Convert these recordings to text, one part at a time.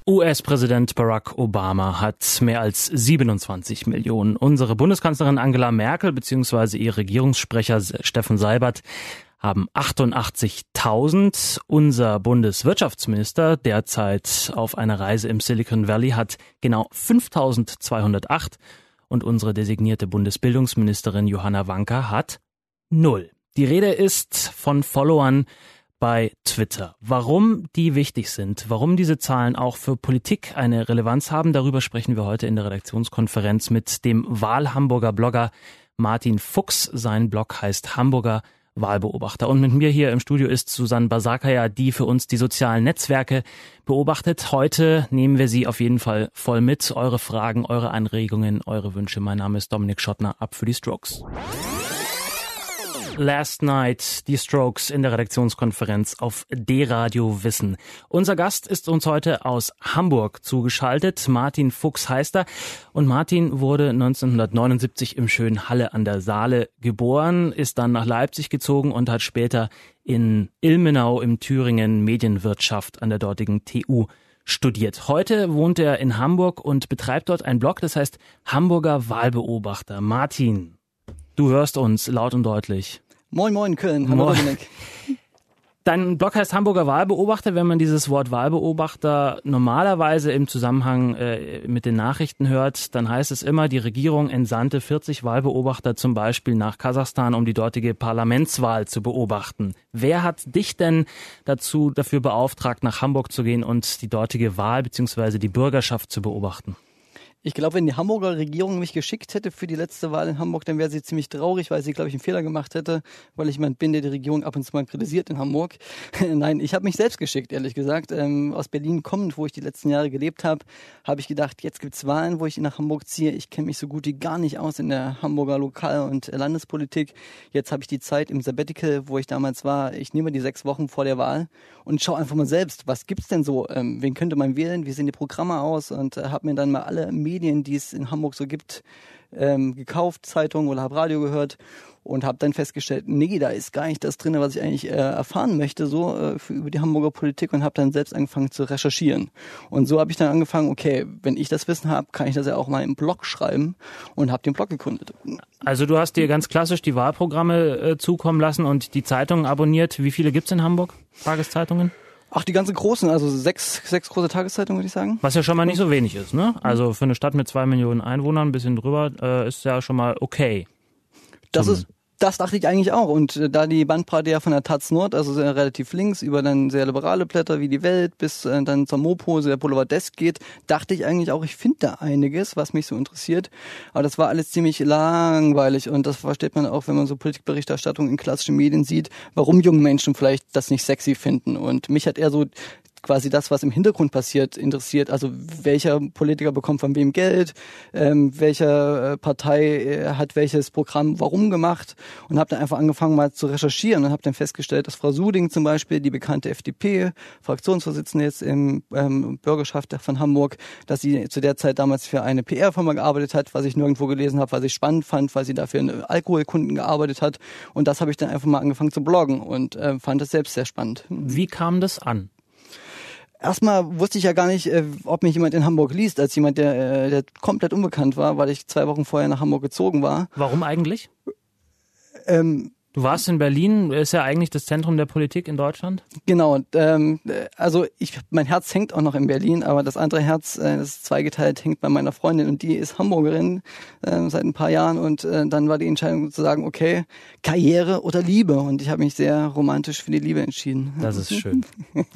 US-Präsident Barack Obama hat mehr als 27 Millionen. Unsere Bundeskanzlerin Angela Merkel bzw. ihr Regierungssprecher Steffen Seibert haben 88.000. Unser Bundeswirtschaftsminister, derzeit auf einer Reise im Silicon Valley, hat genau 5.208. Und unsere designierte Bundesbildungsministerin Johanna Wanka hat 0. Die Rede ist von Followern bei Twitter. Warum die wichtig sind, warum diese Zahlen auch für Politik eine Relevanz haben, darüber sprechen wir heute in der Redaktionskonferenz mit dem Wahlhamburger Blogger Martin Fuchs. Sein Blog heißt Hamburger Wahlbeobachter. Und mit mir hier im Studio ist Susanne Basakaya, die für uns die sozialen Netzwerke beobachtet. Heute nehmen wir Sie auf jeden Fall voll mit. Eure Fragen, eure Anregungen, eure Wünsche. Mein Name ist Dominik Schottner, ab für die Strokes. Last Night, die Strokes in der Redaktionskonferenz auf D-Radio Wissen. Unser Gast ist uns heute aus Hamburg zugeschaltet. Martin Fuchs heißt er. Und Martin wurde 1979 im schönen Halle an der Saale geboren, ist dann nach Leipzig gezogen und hat später in Ilmenau im Thüringen Medienwirtschaft an der dortigen TU studiert. Heute wohnt er in Hamburg und betreibt dort einen Blog, das heißt Hamburger Wahlbeobachter. Martin, du hörst uns laut und deutlich. Moin, moin, Köln. Hallo, Dominik. Dein Blog heißt Hamburger Wahlbeobachter. Wenn man dieses Wort Wahlbeobachter normalerweise im Zusammenhang mit den Nachrichten hört, dann heißt es immer, die Regierung entsandte 40 Wahlbeobachter zum Beispiel nach Kasachstan, um die dortige Parlamentswahl zu beobachten. Wer hat dich denn dafür beauftragt, nach Hamburg zu gehen und die dortige Wahl bzw. die Bürgerschaft zu beobachten? Ich glaube, wenn die Hamburger Regierung mich geschickt hätte für die letzte Wahl in Hamburg, dann wäre sie ziemlich traurig, weil sie, glaube ich, einen Fehler gemacht hätte, weil ich jemand bin, der die Regierung ab und zu mal kritisiert in Hamburg. Nein, ich habe mich selbst geschickt, ehrlich gesagt. Aus Berlin kommend, wo ich die letzten Jahre gelebt habe, habe ich gedacht, jetzt gibt's Wahlen, wo ich nach Hamburg ziehe. Ich kenne mich so gut wie gar nicht aus in der Hamburger Lokal- und Landespolitik. Jetzt habe ich die Zeit im Sabbatical, wo ich damals war. Ich nehme die 6 Wochen vor der Wahl und schaue einfach mal selbst, was gibt's denn so? Wen könnte man wählen? Wie sehen die Programme aus? Und habe mir dann mal alle Medien, die es in Hamburg so gibt, gekauft, Zeitung oder habe Radio gehört und habe dann festgestellt, nee, da ist gar nicht das drin, was ich eigentlich erfahren möchte, über die Hamburger Politik, und habe dann selbst angefangen zu recherchieren. Und so habe ich dann angefangen, okay, wenn ich das Wissen habe, kann ich das ja auch mal im Blog schreiben, und habe den Blog gegründet. Also du hast dir ganz klassisch die Wahlprogramme zukommen lassen und die Zeitungen abonniert. Wie viele gibt's in Hamburg, Tageszeitungen? Ach, die ganzen großen, also sechs große Tageszeitungen, würde ich sagen. Was ja schon mal nicht so wenig ist, ne? Also für eine Stadt mit 2 Millionen Einwohnern, ein bisschen drüber, ist ja schon mal okay. Das dachte ich eigentlich auch. Und da die Bandbreite ja von der Taz Nord, also sehr relativ links, über dann sehr liberale Blätter wie die Welt bis dann zur Mopo, der Boulevardesk geht, dachte ich eigentlich auch, ich finde da einiges, was mich so interessiert. Aber das war alles ziemlich langweilig, und das versteht man auch, wenn man so Politikberichterstattung in klassischen Medien sieht, warum junge Menschen vielleicht das nicht sexy finden. Und mich hat eher so quasi das, was im Hintergrund passiert, interessiert. Also welcher Politiker bekommt von wem Geld, welche Partei hat welches Programm warum gemacht, und habe dann einfach angefangen mal zu recherchieren und habe dann festgestellt, dass Frau Suding zum Beispiel, die bekannte FDP-Fraktionsvorsitzende jetzt im Bürgerschaft von Hamburg, dass sie zu der Zeit damals für eine PR-Firma gearbeitet hat, was ich nirgendwo gelesen habe, was ich spannend fand, weil sie dafür in Alkoholkunden gearbeitet hat, und das habe ich dann einfach mal angefangen zu bloggen und fand das selbst sehr spannend. Wie kam das an? Erstmal wusste ich ja gar nicht, ob mich jemand in Hamburg liest, als jemand, der komplett unbekannt war, weil ich 2 Wochen vorher nach Hamburg gezogen war. Warum eigentlich? Du warst in Berlin, ist ja eigentlich das Zentrum der Politik in Deutschland. Genau, also mein Herz hängt auch noch in Berlin, aber das andere Herz, das ist zweigeteilt, hängt bei meiner Freundin, und die ist Hamburgerin seit ein paar Jahren, und dann war die Entscheidung zu sagen, okay, Karriere oder Liebe, und ich habe mich sehr romantisch für die Liebe entschieden. Das ist schön.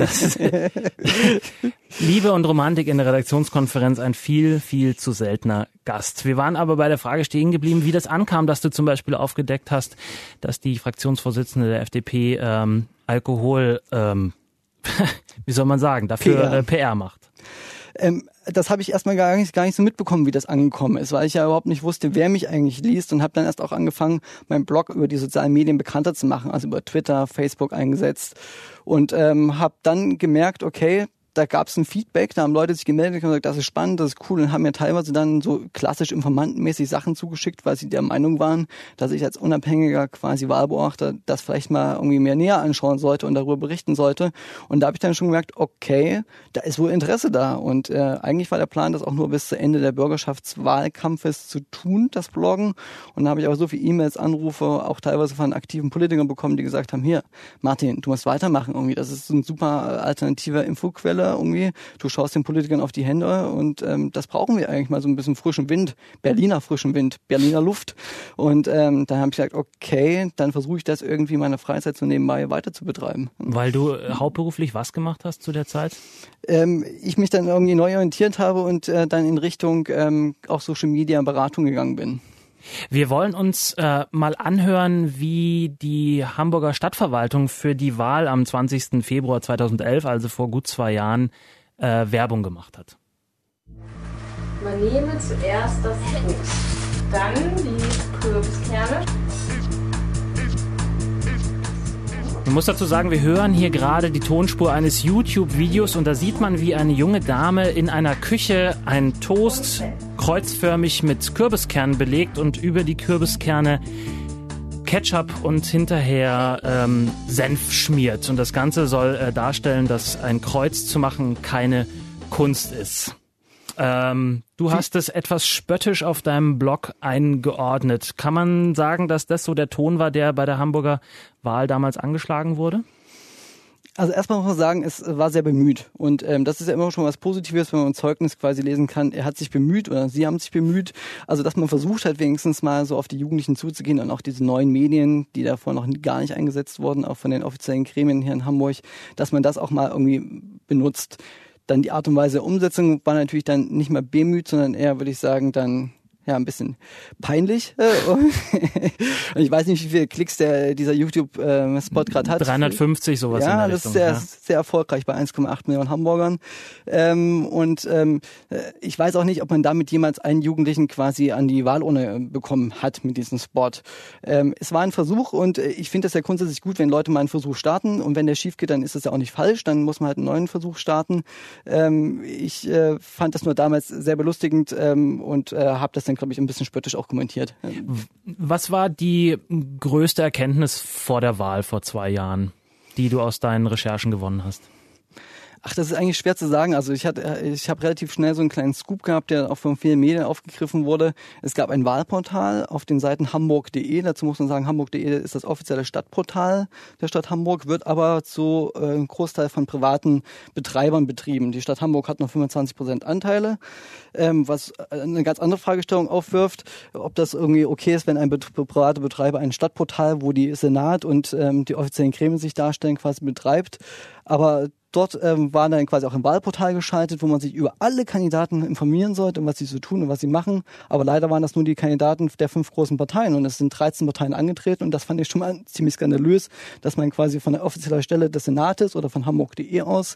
Liebe und Romantik in der Redaktionskonferenz, ein viel, viel zu seltener Gast. Wir waren aber bei der Frage stehen geblieben, wie das ankam, dass du zum Beispiel aufgedeckt hast, dass die Fraktionsvorsitzende der FDP Alkohol, wie soll man sagen, dafür PR macht. Das habe ich erstmal gar nicht so mitbekommen, wie das angekommen ist, weil ich ja überhaupt nicht wusste, wer mich eigentlich liest, und habe dann erst auch angefangen, meinen Blog über die sozialen Medien bekannter zu machen, also über Twitter, Facebook eingesetzt, und habe dann gemerkt, okay, da gab es ein Feedback, da haben Leute sich gemeldet und gesagt, das ist spannend, das ist cool und haben mir teilweise dann so klassisch informantenmäßig Sachen zugeschickt, weil sie der Meinung waren, dass ich als unabhängiger quasi Wahlbeobachter das vielleicht mal irgendwie mehr näher anschauen sollte und darüber berichten sollte. Und da habe ich dann schon gemerkt, okay, da ist wohl Interesse da. Und eigentlich war der Plan, das auch nur bis zu Ende der Bürgerschaftswahlkampfes zu tun, das Bloggen. Und da habe ich aber so viele E-Mails, Anrufe, auch teilweise von aktiven Politikern bekommen, die gesagt haben, hier, Martin, du musst weitermachen irgendwie. Das ist eine super alternative Infoquelle irgendwie. Du schaust den Politikern auf die Hände und das brauchen wir eigentlich mal, so ein bisschen frischen Wind, Berliner frischen Wind, Berliner Luft. Und dann habe ich gesagt, okay, dann versuche ich das irgendwie meine Freizeit so nebenbei weiter zu betreiben. Weil du hauptberuflich was gemacht hast zu der Zeit? Ich mich dann irgendwie neu orientiert habe und dann in Richtung auch Social Media Beratung gegangen bin. Wir wollen uns mal anhören, wie die Hamburger Stadtverwaltung für die Wahl am 20. Februar 2011, also vor gut 2 Jahren, Werbung gemacht hat. Man nehme zuerst das Toast, dann die Kürbiskerne. Man muss dazu sagen, wir hören hier gerade die Tonspur eines YouTube-Videos und da sieht man, wie eine junge Dame in einer Küche einen Toast kreuzförmig mit Kürbiskernen belegt und über die Kürbiskerne Ketchup und hinterher Senf schmiert. Und das Ganze soll darstellen, dass ein Kreuz zu machen keine Kunst ist. Du hast es etwas spöttisch auf deinem Blog eingeordnet. Kann man sagen, dass das so der Ton war, der bei der Hamburger Wahl damals angeschlagen wurde? Also erstmal muss man sagen, es war sehr bemüht. Und das ist ja immer schon was Positives, wenn man ein Zeugnis quasi lesen kann, er hat sich bemüht oder sie haben sich bemüht. Also dass man versucht hat, wenigstens mal so auf die Jugendlichen zuzugehen und auch diese neuen Medien, die davor noch gar nicht eingesetzt wurden, auch von den offiziellen Gremien hier in Hamburg, dass man das auch mal irgendwie benutzt. Dann die Art und Weise der Umsetzung war natürlich dann nicht mehr bemüht, sondern eher, würde ich sagen, dann ja ein bisschen peinlich. Ich weiß nicht, wie viele Klicks dieser YouTube-Spot gerade hat. 350, sowas ja, in der Richtung. Ja, das ist sehr erfolgreich bei 1,8 Millionen Hamburgern. Ich weiß auch nicht, ob man damit jemals einen Jugendlichen quasi an die Wahlurne bekommen hat mit diesem Spot. Es war ein Versuch und ich finde das ja grundsätzlich gut, wenn Leute mal einen Versuch starten und wenn der schief geht, dann ist das ja auch nicht falsch, dann muss man halt einen neuen Versuch starten. Ich fand das nur damals sehr belustigend und habe das dann, glaube ich, ein bisschen spöttisch auch kommentiert. Was war die größte Erkenntnis vor der Wahl vor 2 Jahren, die du aus deinen Recherchen gewonnen hast? Ach, das ist eigentlich schwer zu sagen. Also ich habe relativ schnell so einen kleinen Scoop gehabt, der auch von vielen Medien aufgegriffen wurde. Es gab ein Wahlportal auf den Seiten hamburg.de. Dazu muss man sagen, hamburg.de ist das offizielle Stadtportal der Stadt Hamburg, wird aber zu einem Großteil von privaten Betreibern betrieben. Die Stadt Hamburg hat noch 25% Anteile, was eine ganz andere Fragestellung aufwirft, ob das irgendwie okay ist, wenn ein privater Betreiber ein Stadtportal, wo die Senat und die offiziellen Gremien sich darstellen, quasi betreibt. Aber dort war dann quasi auch ein Wahlportal geschaltet, wo man sich über alle Kandidaten informieren sollte, was sie so tun und was sie machen. Aber leider waren das nur die Kandidaten der 5 großen Parteien und es sind 13 Parteien angetreten und das fand ich schon mal ziemlich skandalös, dass man quasi von der offiziellen Stelle des Senates oder von hamburg.de aus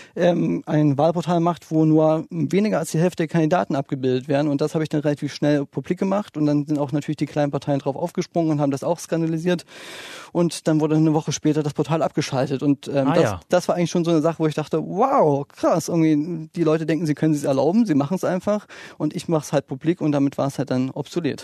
ein Wahlportal macht, wo nur weniger als die Hälfte der Kandidaten abgebildet werden und das habe ich dann relativ schnell publik gemacht und dann sind auch natürlich die kleinen Parteien drauf aufgesprungen und haben das auch skandalisiert und dann wurde eine Woche später das Portal abgeschaltet und das war eigentlich schon so eine Sache, wo ich dachte, wow, krass, irgendwie die Leute denken, sie können es erlauben, sie machen es einfach und ich mache es halt publik und damit war es halt dann obsolet.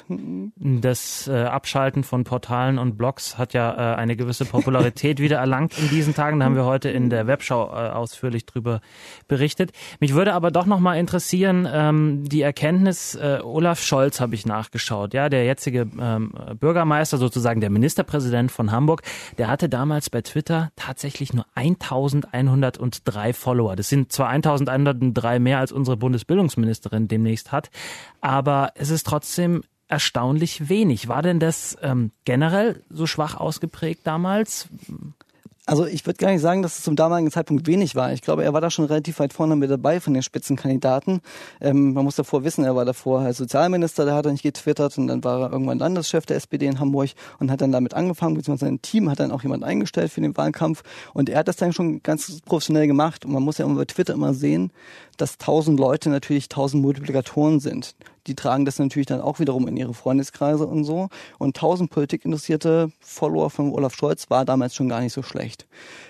Das Abschalten von Portalen und Blogs hat ja eine gewisse Popularität wieder erlangt in diesen Tagen. Da haben wir heute in der Webschau ausführlich drüber berichtet. Mich würde aber doch noch mal interessieren, die Erkenntnis, Olaf Scholz habe ich nachgeschaut, ja, der jetzige Bürgermeister, sozusagen der Ministerpräsident von Hamburg, der hatte damals bei Twitter tatsächlich nur 1103 Follower. Das sind zwar 1103 mehr als unsere Bundesbildungsministerin demnächst hat, aber es ist trotzdem erstaunlich wenig. War denn das generell so schwach ausgeprägt damals? Also ich würde gar nicht sagen, dass es zum damaligen Zeitpunkt wenig war. Ich glaube, er war da schon relativ weit vorne mit dabei von den Spitzenkandidaten. Man muss davor wissen, er war davor als Sozialminister, der hat dann nicht getwittert und dann war er irgendwann Landeschef der SPD in Hamburg und hat dann damit angefangen, beziehungsweise sein Team hat dann auch jemand eingestellt für den Wahlkampf und er hat das dann schon ganz professionell gemacht und man muss ja bei Twitter immer sehen, dass 1000 Leute natürlich 1000 Multiplikatoren sind. die tragen das natürlich dann auch wiederum in ihre Freundeskreise und so. Und 1000 politikinteressierte Follower von Olaf Scholz war damals schon gar nicht so schlecht.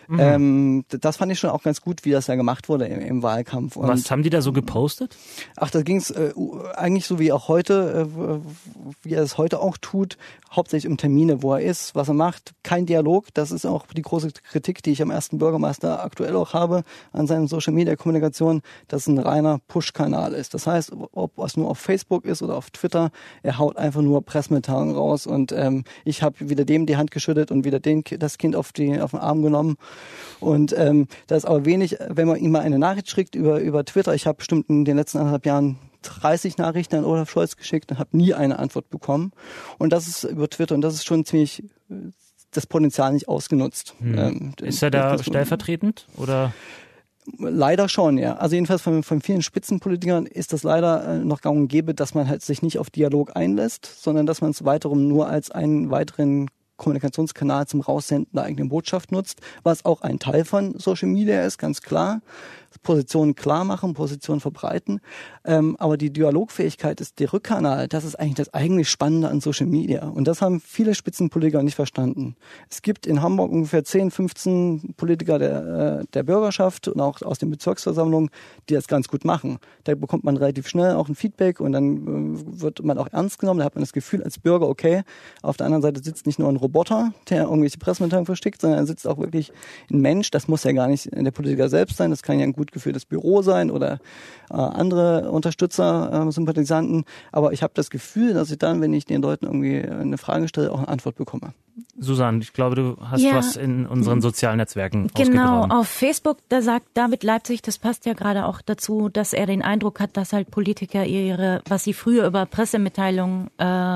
Das fand ich schon auch ganz gut, wie das ja gemacht wurde im Wahlkampf. Und was haben die da so gepostet? Ach, da ging es eigentlich so wie auch heute, wie er es heute auch tut, hauptsächlich um Termine, wo er ist, was er macht. Kein Dialog, das ist auch die große Kritik, die ich am ersten Bürgermeister aktuell auch habe an seiner Social-Media-Kommunikation, dass es ein reiner Push-Kanal ist. Das heißt, ob es nur auf Facebook ist oder auf Twitter, er haut einfach nur Pressemitteilungen raus und ich habe wieder dem die Hand geschüttet und wieder das Kind auf den Arm genommen. Und da ist aber wenig, wenn man ihm mal eine Nachricht schickt über Twitter. Ich habe bestimmt in den letzten 1,5 Jahren 30 Nachrichten an Olaf Scholz geschickt und habe nie eine Antwort bekommen. Und das ist über Twitter und das ist schon ziemlich das Potenzial nicht ausgenutzt. Ist er da stellvertretend oder? Leider schon, ja. Also jedenfalls von vielen Spitzenpolitikern ist das leider noch gang und gäbe, dass man halt sich nicht auf Dialog einlässt, sondern dass man es weiterum nur als einen weiteren Kommunikationskanal zum Raussenden der eigenen Botschaft nutzt, was auch ein Teil von Social Media ist, ganz klar. Positionen klar machen, Positionen verbreiten. Aber die Dialogfähigkeit ist der Rückkanal. Das ist eigentlich das eigentlich Spannende an Social Media. Und das haben viele Spitzenpolitiker nicht verstanden. Es gibt in Hamburg ungefähr 10, 15 Politiker der Bürgerschaft und auch aus den Bezirksversammlungen, die das ganz gut machen. Da bekommt man relativ schnell auch ein Feedback und dann wird man auch ernst genommen. Da hat man das Gefühl als Bürger, okay, auf der anderen Seite sitzt nicht nur ein Roboter, der irgendwelche Pressemitteilungen versteckt, sondern da sitzt auch wirklich ein Mensch. Das muss ja gar nicht der Politiker selbst sein. Das kann ja ein gut geführtes Büro sein oder andere Unterstützer, Sympathisanten. Aber ich habe das Gefühl, dass ich dann, wenn ich den Leuten irgendwie eine Frage stelle, auch eine Antwort bekomme. Susanne, ich glaube, du hast was in unseren sozialen Netzwerken Genau, ausgegraben. auf Facebook, da sagt David Leipzig, das passt ja gerade auch dazu, dass er den Eindruck hat, dass halt Politiker was sie früher über Pressemitteilungen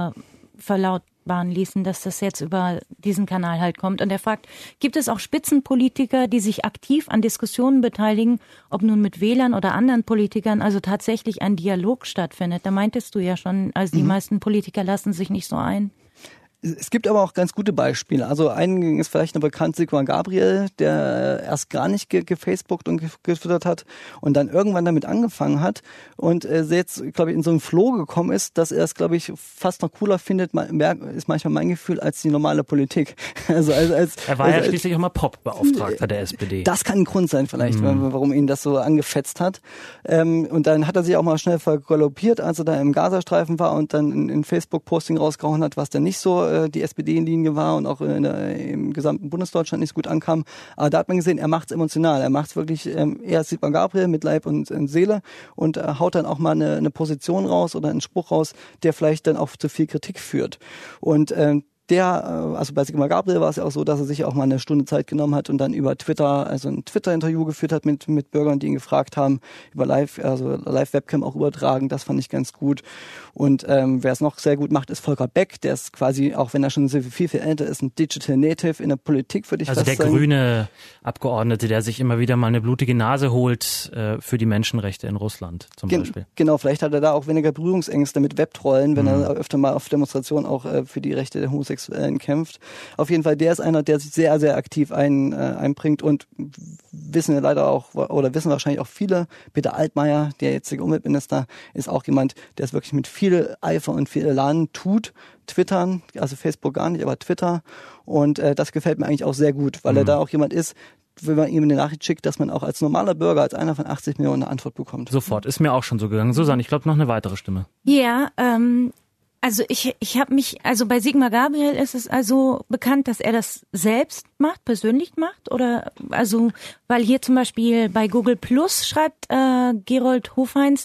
verlautbaren ließen, dass das jetzt über diesen Kanal halt kommt. Und er fragt, gibt es auch Spitzenpolitiker, die sich aktiv an Diskussionen beteiligen, ob nun mit Wählern oder anderen Politikern, also tatsächlich ein Dialog stattfindet? Da meintest du ja schon, also die meisten Politiker lassen sich nicht so ein. Es gibt aber auch ganz gute Beispiele. Also einigen ist vielleicht noch bekannt, Sigmar Gabriel, der erst gar nicht gefacebookt und getwittert hat und dann irgendwann damit angefangen hat und jetzt, glaube ich, in so einen Flow gekommen ist, dass er es, glaube ich, fast noch cooler findet, ist manchmal mein Gefühl, als die normale Politik. Er war ja schließlich auch mal Pop-Beauftragter der SPD. Das kann ein Grund sein vielleicht, warum ihn das so angefetzt hat. Und dann hat er sich auch mal schnell vergaloppiert, als er da im Gazastreifen war und dann ein Facebook-Posting rausgehauen hat, was dann nicht so die SPD-Linie war und auch im gesamten Bundesdeutschland nicht so gut ankam. Aber da hat man gesehen, er macht es emotional. Er macht es wirklich, er ist Sigmar Gabriel mit Leib und Seele und haut dann auch mal eine Position raus oder einen Spruch raus, der vielleicht dann auch zu viel Kritik führt. Und also bei Sigmar Gabriel war es ja auch so, dass er sich auch mal eine Stunde Zeit genommen hat und dann über Twitter, also ein Twitter-Interview geführt hat mit Bürgern, die ihn gefragt haben, über Live-Webcam auch übertragen. Das fand ich ganz gut. Und wer es noch sehr gut macht, ist Volker Beck. Der ist quasi, auch wenn er schon viel älter ist, ein Digital Native in der Politik, würde ich fast sagen. Also der grüne Abgeordnete, der sich immer wieder mal eine blutige Nase holt für die Menschenrechte in Russland zum Beispiel. Genau, vielleicht hat er da auch weniger Berührungsängste mit Webtrollen, wenn er öfter mal auf Demonstrationen auch für die Rechte der Homosexuellen kämpft. Auf jeden Fall, der ist einer, der sich sehr, sehr aktiv einbringt und wissen wir leider auch, oder wissen wahrscheinlich auch viele, Peter Altmaier, der jetzige Umweltminister, ist auch jemand, der es wirklich mit viel Eifer und viel Elan tut. Twittern, also Facebook gar nicht, aber Twitter. Und das gefällt mir eigentlich auch sehr gut, weil er da auch jemand ist, wenn man ihm eine Nachricht schickt, dass man auch als normaler Bürger, als einer von 80 Millionen eine Antwort bekommt. Sofort, ist mir auch schon so gegangen. Susanne, ich glaube noch eine weitere Stimme. Ja, also ich habe mich, also bei Sigmar Gabriel ist es also bekannt, dass er das selbst macht, persönlich macht, oder also, weil hier zum Beispiel bei Google Plus schreibt Gerold Hofheinz,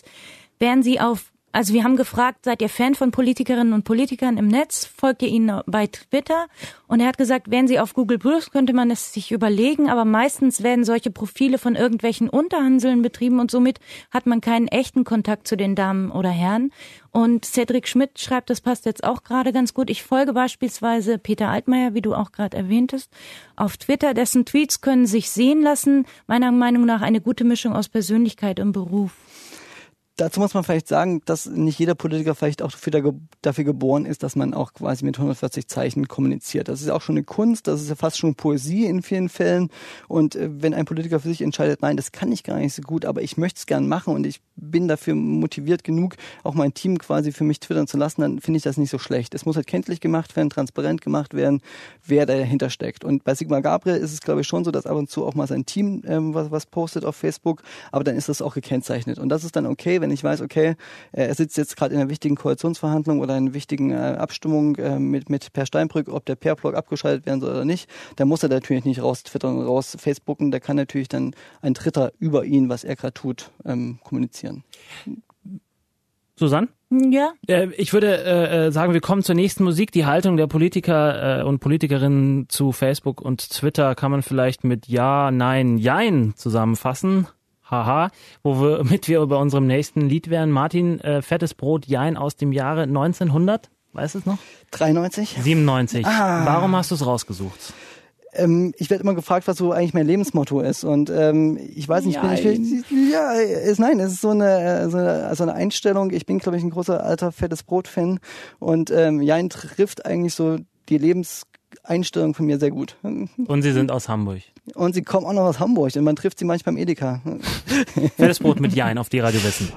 also wir haben gefragt, seid ihr Fan von Politikerinnen und Politikern im Netz? Folgt ihr ihnen bei Twitter? Und er hat gesagt, wären sie auf Google Plus, könnte man es sich überlegen, aber meistens werden solche Profile von irgendwelchen Unterhanseln betrieben und somit hat man keinen echten Kontakt zu den Damen oder Herren. Und Cedric Schmidt schreibt, das passt jetzt auch gerade ganz gut. Ich folge beispielsweise Peter Altmaier, wie du auch gerade erwähntest, auf Twitter. Dessen Tweets können sich sehen lassen. Meiner Meinung nach eine gute Mischung aus Persönlichkeit und Beruf. Dazu muss man vielleicht sagen, dass nicht jeder Politiker vielleicht auch dafür geboren ist, dass man auch quasi mit 140 Zeichen kommuniziert. Das ist auch schon eine Kunst, das ist ja fast schon Poesie in vielen Fällen. Und wenn ein Politiker für sich entscheidet, nein, das kann ich gar nicht so gut, aber ich möchte es gern machen und ich bin dafür motiviert genug, auch mein Team quasi für mich twittern zu lassen, dann finde ich das nicht so schlecht. Es muss halt kenntlich gemacht werden, transparent gemacht werden, wer dahinter steckt. Und bei Sigmar Gabriel ist es, glaube ich, schon so, dass ab und zu auch mal sein Team was postet auf Facebook, aber dann ist das auch gekennzeichnet. Und das ist dann okay, wenn ich weiß, okay, er sitzt jetzt gerade in einer wichtigen Koalitionsverhandlung oder in einer wichtigen Abstimmung mit Per Steinbrück, ob der Per-Blog abgeschaltet werden soll oder nicht, dann muss er natürlich nicht raus twittern und raus Facebooken, da kann natürlich dann ein Dritter über ihn, was er gerade tut, kommunizieren. Susanne? Ja. Ich würde sagen, wir kommen zur nächsten Musik. Die Haltung der Politiker und Politikerinnen zu Facebook und Twitter kann man vielleicht mit Ja, Nein, Jein zusammenfassen. Haha, womit wir bei unserem nächsten Lied wären. Martin, Fettes Brot, Jein aus dem Jahre 1900, weißt du es noch? 93? 97. Warum hast du es rausgesucht? Ich werde immer gefragt, was so eigentlich mein Lebensmotto ist. Und ich weiß nicht, nein, es ist so eine Einstellung. Ich bin, glaube ich, ein großer alter Fettes Brot-Fan. Und Jein trifft eigentlich so die Lebenseinstellung von mir sehr gut. Und Sie sind aus Hamburg. Und sie kommen auch noch aus Hamburg und man trifft sie manchmal beim Edeka. Fettes Brot mit Jein auf die Radio Wissen.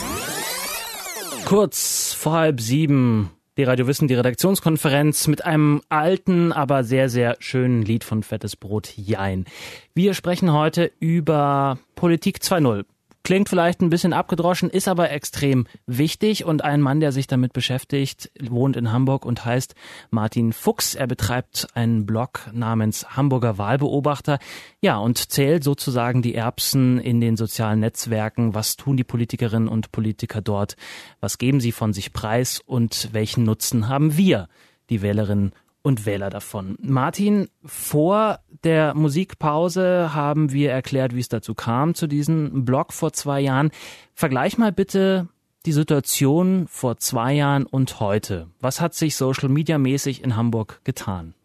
Kurz vor 6:30, die Radio Wissen, die Redaktionskonferenz mit einem alten, aber sehr, sehr schönen Lied von Fettes Brot, Jein. Wir sprechen heute über Politik 2.0. Klingt vielleicht ein bisschen abgedroschen, ist aber extrem wichtig und ein Mann, der sich damit beschäftigt, wohnt in Hamburg und heißt Martin Fuchs. Er betreibt einen Blog namens Hamburger Wahlbeobachter, ja, und zählt sozusagen die Erbsen in den sozialen Netzwerken. Was tun die Politikerinnen und Politiker dort? Was geben sie von sich preis und welchen Nutzen haben wir, die Wählerinnen und Wähler davon? Martin, vor der Musikpause haben wir erklärt, wie es dazu kam, zu diesem Blog vor 2 Jahren. Vergleich mal bitte die Situation vor 2 Jahren und heute. Was hat sich Social-Media-mäßig in Hamburg getan?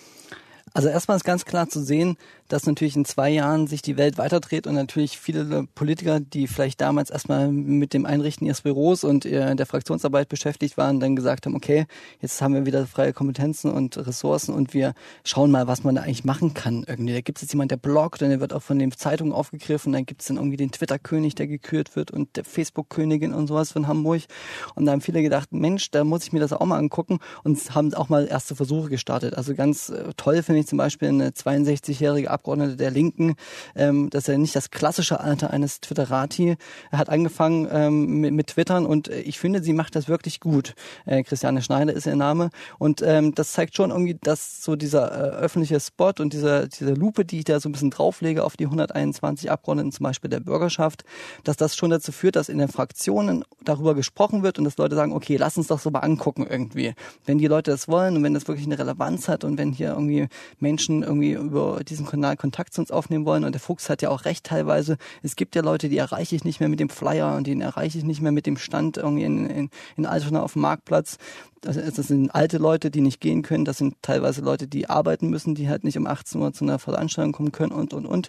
Also erstmal ist ganz klar zu sehen, dass natürlich in 2 Jahren sich die Welt weiterdreht und natürlich viele Politiker, die vielleicht damals erstmal mit dem Einrichten ihres Büros und der Fraktionsarbeit beschäftigt waren, dann gesagt haben, okay, jetzt haben wir wieder freie Kompetenzen und Ressourcen und wir schauen mal, was man da eigentlich machen kann irgendwie. Da gibt es jetzt jemand, der bloggt und der wird auch von den Zeitungen aufgegriffen, dann gibt es dann irgendwie den Twitter-König, der gekürt wird und der Facebook-Königin und sowas von Hamburg. Und da haben viele gedacht, Mensch, da muss ich mir das auch mal angucken und haben auch mal erste Versuche gestartet. Also ganz toll finde ich zum Beispiel eine 62-jährige Abgeordnete der Linken, das ist ja nicht das klassische Alter eines Twitterati. Er hat angefangen mit Twittern und ich finde, sie macht das wirklich gut. Christiane Schneider ist ihr Name und das zeigt schon irgendwie, dass so dieser öffentliche Spot und diese Lupe, die ich da so ein bisschen drauflege auf die 121 Abgeordneten zum Beispiel der Bürgerschaft, dass das schon dazu führt, dass in den Fraktionen darüber gesprochen wird und dass Leute sagen, okay, lass uns doch so mal angucken irgendwie. Wenn die Leute das wollen und wenn das wirklich eine Relevanz hat und wenn hier irgendwie Menschen irgendwie über diesen Kanal Kontakt zu uns aufnehmen wollen. Und der Fuchs hat ja auch recht teilweise. Es gibt ja Leute, die erreiche ich nicht mehr mit dem Flyer und die erreiche ich nicht mehr mit dem Stand irgendwie in Altona auf dem Marktplatz. Das sind alte Leute, die nicht gehen können. Das sind teilweise Leute, die arbeiten müssen, die halt nicht um 18 Uhr zu einer Veranstaltung kommen können und.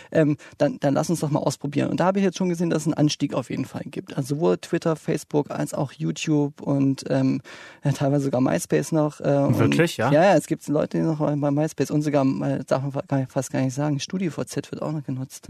Dann lass uns doch mal ausprobieren. Und da habe ich jetzt schon gesehen, dass es einen Anstieg auf jeden Fall gibt. Also sowohl Twitter, Facebook als auch YouTube und teilweise sogar MySpace noch. Wirklich, ja? Ja, es gibt Leute, die noch bei MySpace und sogar, darf man fast gar nicht sagen, StudiVZ wird auch noch genutzt.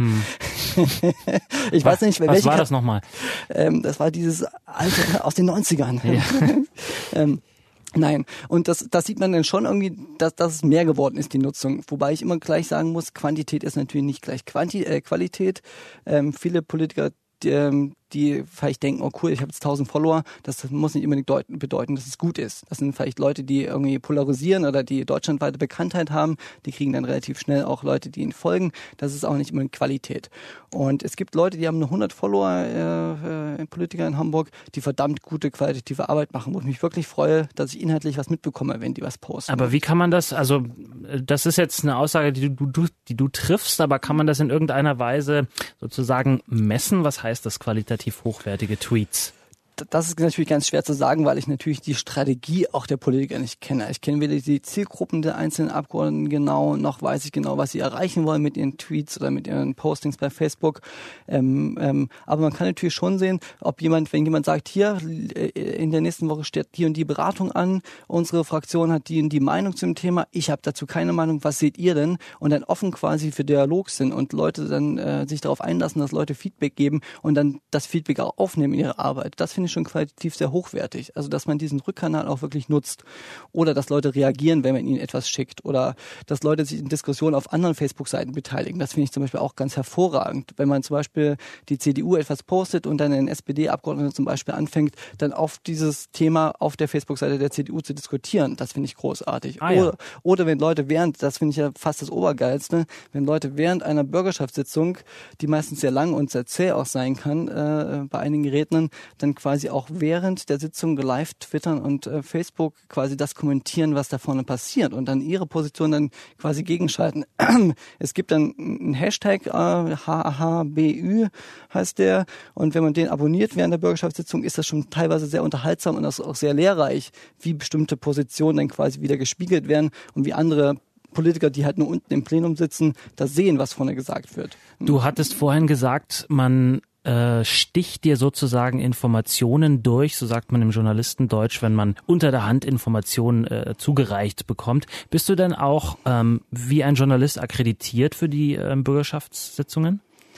Ich weiß nicht, was war das nochmal? Das war dieses alte aus den 90ern. Ja. Nein, und das sieht man dann schon irgendwie, dass es mehr geworden ist, die Nutzung. Wobei ich immer gleich sagen muss, Quantität ist natürlich nicht gleich Qualität. Viele Politiker, die vielleicht denken, oh cool, ich habe jetzt 1000 Follower, das muss nicht unbedingt bedeuten, dass es gut ist. Das sind vielleicht Leute, die irgendwie polarisieren oder die deutschlandweite Bekanntheit haben, die kriegen dann relativ schnell auch Leute, die ihnen folgen. Das ist auch nicht unbedingt Qualität. Und es gibt Leute, die haben nur 100 Follower, Politiker in Hamburg, die verdammt gute, qualitative Arbeit machen, wo ich mich wirklich freue, dass ich inhaltlich was mitbekomme, wenn die was posten. Aber wie kann man das, also das ist jetzt eine Aussage, die du triffst, aber kann man das in irgendeiner Weise sozusagen messen? Was heißt das qualitativ hochwertige Tweets? Das ist natürlich ganz schwer zu sagen, weil ich natürlich die Strategie auch der Politiker nicht kenne. Ich kenne weder die Zielgruppen der einzelnen Abgeordneten genau, noch weiß ich genau, was sie erreichen wollen mit ihren Tweets oder mit ihren Postings bei Facebook. Aber man kann natürlich schon sehen, wenn jemand sagt, hier, in der nächsten Woche steht die und die Beratung an, unsere Fraktion hat die und die Meinung zum Thema, ich habe dazu keine Meinung, was seht ihr denn? Und dann offen quasi für Dialog sind und Leute dann sich darauf einlassen, dass Leute Feedback geben und dann das Feedback auch aufnehmen in ihre Arbeit. Das finde ich schon qualitativ sehr hochwertig. Also, dass man diesen Rückkanal auch wirklich nutzt. Oder dass Leute reagieren, wenn man ihnen etwas schickt. Oder dass Leute sich in Diskussionen auf anderen Facebook-Seiten beteiligen. Das finde ich zum Beispiel auch ganz hervorragend. Wenn man zum Beispiel die CDU etwas postet und dann ein SPD-Abgeordneter zum Beispiel anfängt, dann auf dieses Thema auf der Facebook-Seite der CDU zu diskutieren. Das finde ich großartig. Oder wenn Leute das finde ich ja fast das Obergeilste, wenn Leute während einer Bürgerschaftssitzung, die meistens sehr lang und sehr zäh auch sein kann, bei einigen Rednern, dann quasi auch während der Sitzung live twittern und Facebook quasi das kommentieren, was da vorne passiert und dann ihre Position dann quasi gegenschalten. Es gibt dann einen Hashtag, HHBÜ heißt der, und wenn man den abonniert während der Bürgerschaftssitzung, ist das schon teilweise sehr unterhaltsam und das ist auch sehr lehrreich, wie bestimmte Positionen dann quasi wieder gespiegelt werden und wie andere Politiker, die halt nur unten im Plenum sitzen, da sehen, was vorne gesagt wird. Du hattest vorhin gesagt, man sticht dir sozusagen Informationen durch, so sagt man im Journalistendeutsch, wenn man unter der Hand Informationen zugereicht bekommt. Bist du denn auch wie ein Journalist akkreditiert für die Bürgerschaftssitzungen?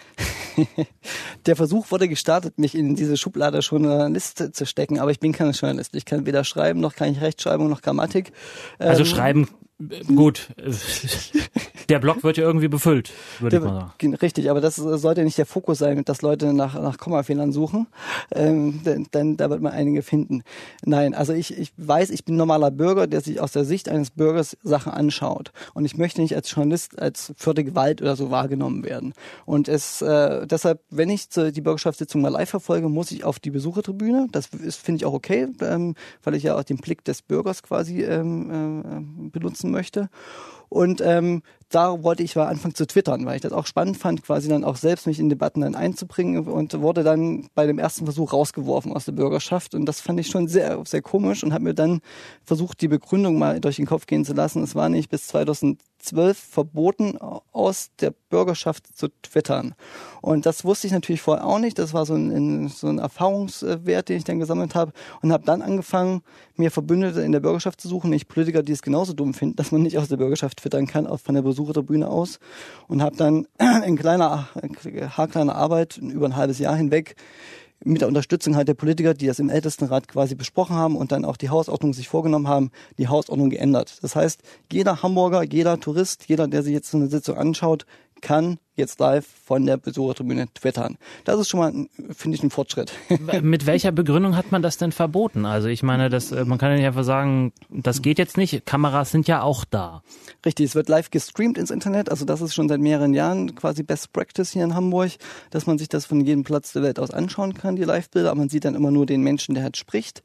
Der Versuch wurde gestartet, mich in diese Schublade Journalist zu stecken, aber ich bin kein Journalist. Ich kann weder schreiben, noch kann ich Rechtschreibung, noch Grammatik. Also schreiben, gut. Der Blog wird ja irgendwie befüllt, würde ich mal sagen. Richtig, aber das sollte nicht der Fokus sein, dass Leute nach Kommafehlern suchen, denn da wird man einige finden. Nein, also ich weiß, ich bin ein normaler Bürger, der sich aus der Sicht eines Bürgers Sachen anschaut. Und ich möchte nicht als Journalist als vierte Gewalt oder so wahrgenommen werden. Und deshalb, wenn ich die Bürgerschaftssitzung mal live verfolge, muss ich auf die Besuchertribüne. Das finde ich auch okay, weil ich ja auch den Blick des Bürgers quasi benutzen möchte. Und da wollte ich mal anfangen zu twittern, weil ich das auch spannend fand, quasi dann auch selbst mich in Debatten dann einzubringen und wurde dann bei dem ersten Versuch rausgeworfen aus der Bürgerschaft. Und das fand ich schon sehr, sehr komisch und habe mir dann versucht, die Begründung mal durch den Kopf gehen zu lassen. Es war nicht bis 2012 verboten, aus der Bürgerschaft zu twittern. Und das wusste ich natürlich vorher auch nicht. Das war so ein Erfahrungswert, den ich dann gesammelt habe und habe dann angefangen, mir Verbündete in der Bürgerschaft zu suchen, nicht Politiker, die es genauso dumm finden, dass man nicht aus der Bürgerschaft twittern kann, auch von der Besuchertribüne aus. Und habe dann in haarkleiner Arbeit über ein halbes Jahr hinweg mit der Unterstützung halt der Politiker, die das im Ältestenrat quasi besprochen haben und dann auch die Hausordnung sich vorgenommen haben, die Hausordnung geändert. Das heißt, jeder Hamburger, jeder Tourist, jeder, der sich jetzt so eine Sitzung anschaut, kann jetzt live von der Besuchertribüne twittern. Das ist schon mal, finde ich, ein Fortschritt. Mit welcher Begründung hat man das denn verboten? Also ich meine, man kann ja nicht einfach sagen, das geht jetzt nicht. Kameras sind ja auch da. Richtig, es wird live gestreamt ins Internet. Also das ist schon seit mehreren Jahren quasi Best Practice hier in Hamburg, dass man sich das von jedem Platz der Welt aus anschauen kann, die Live-Bilder. Aber man sieht dann immer nur den Menschen, der halt spricht.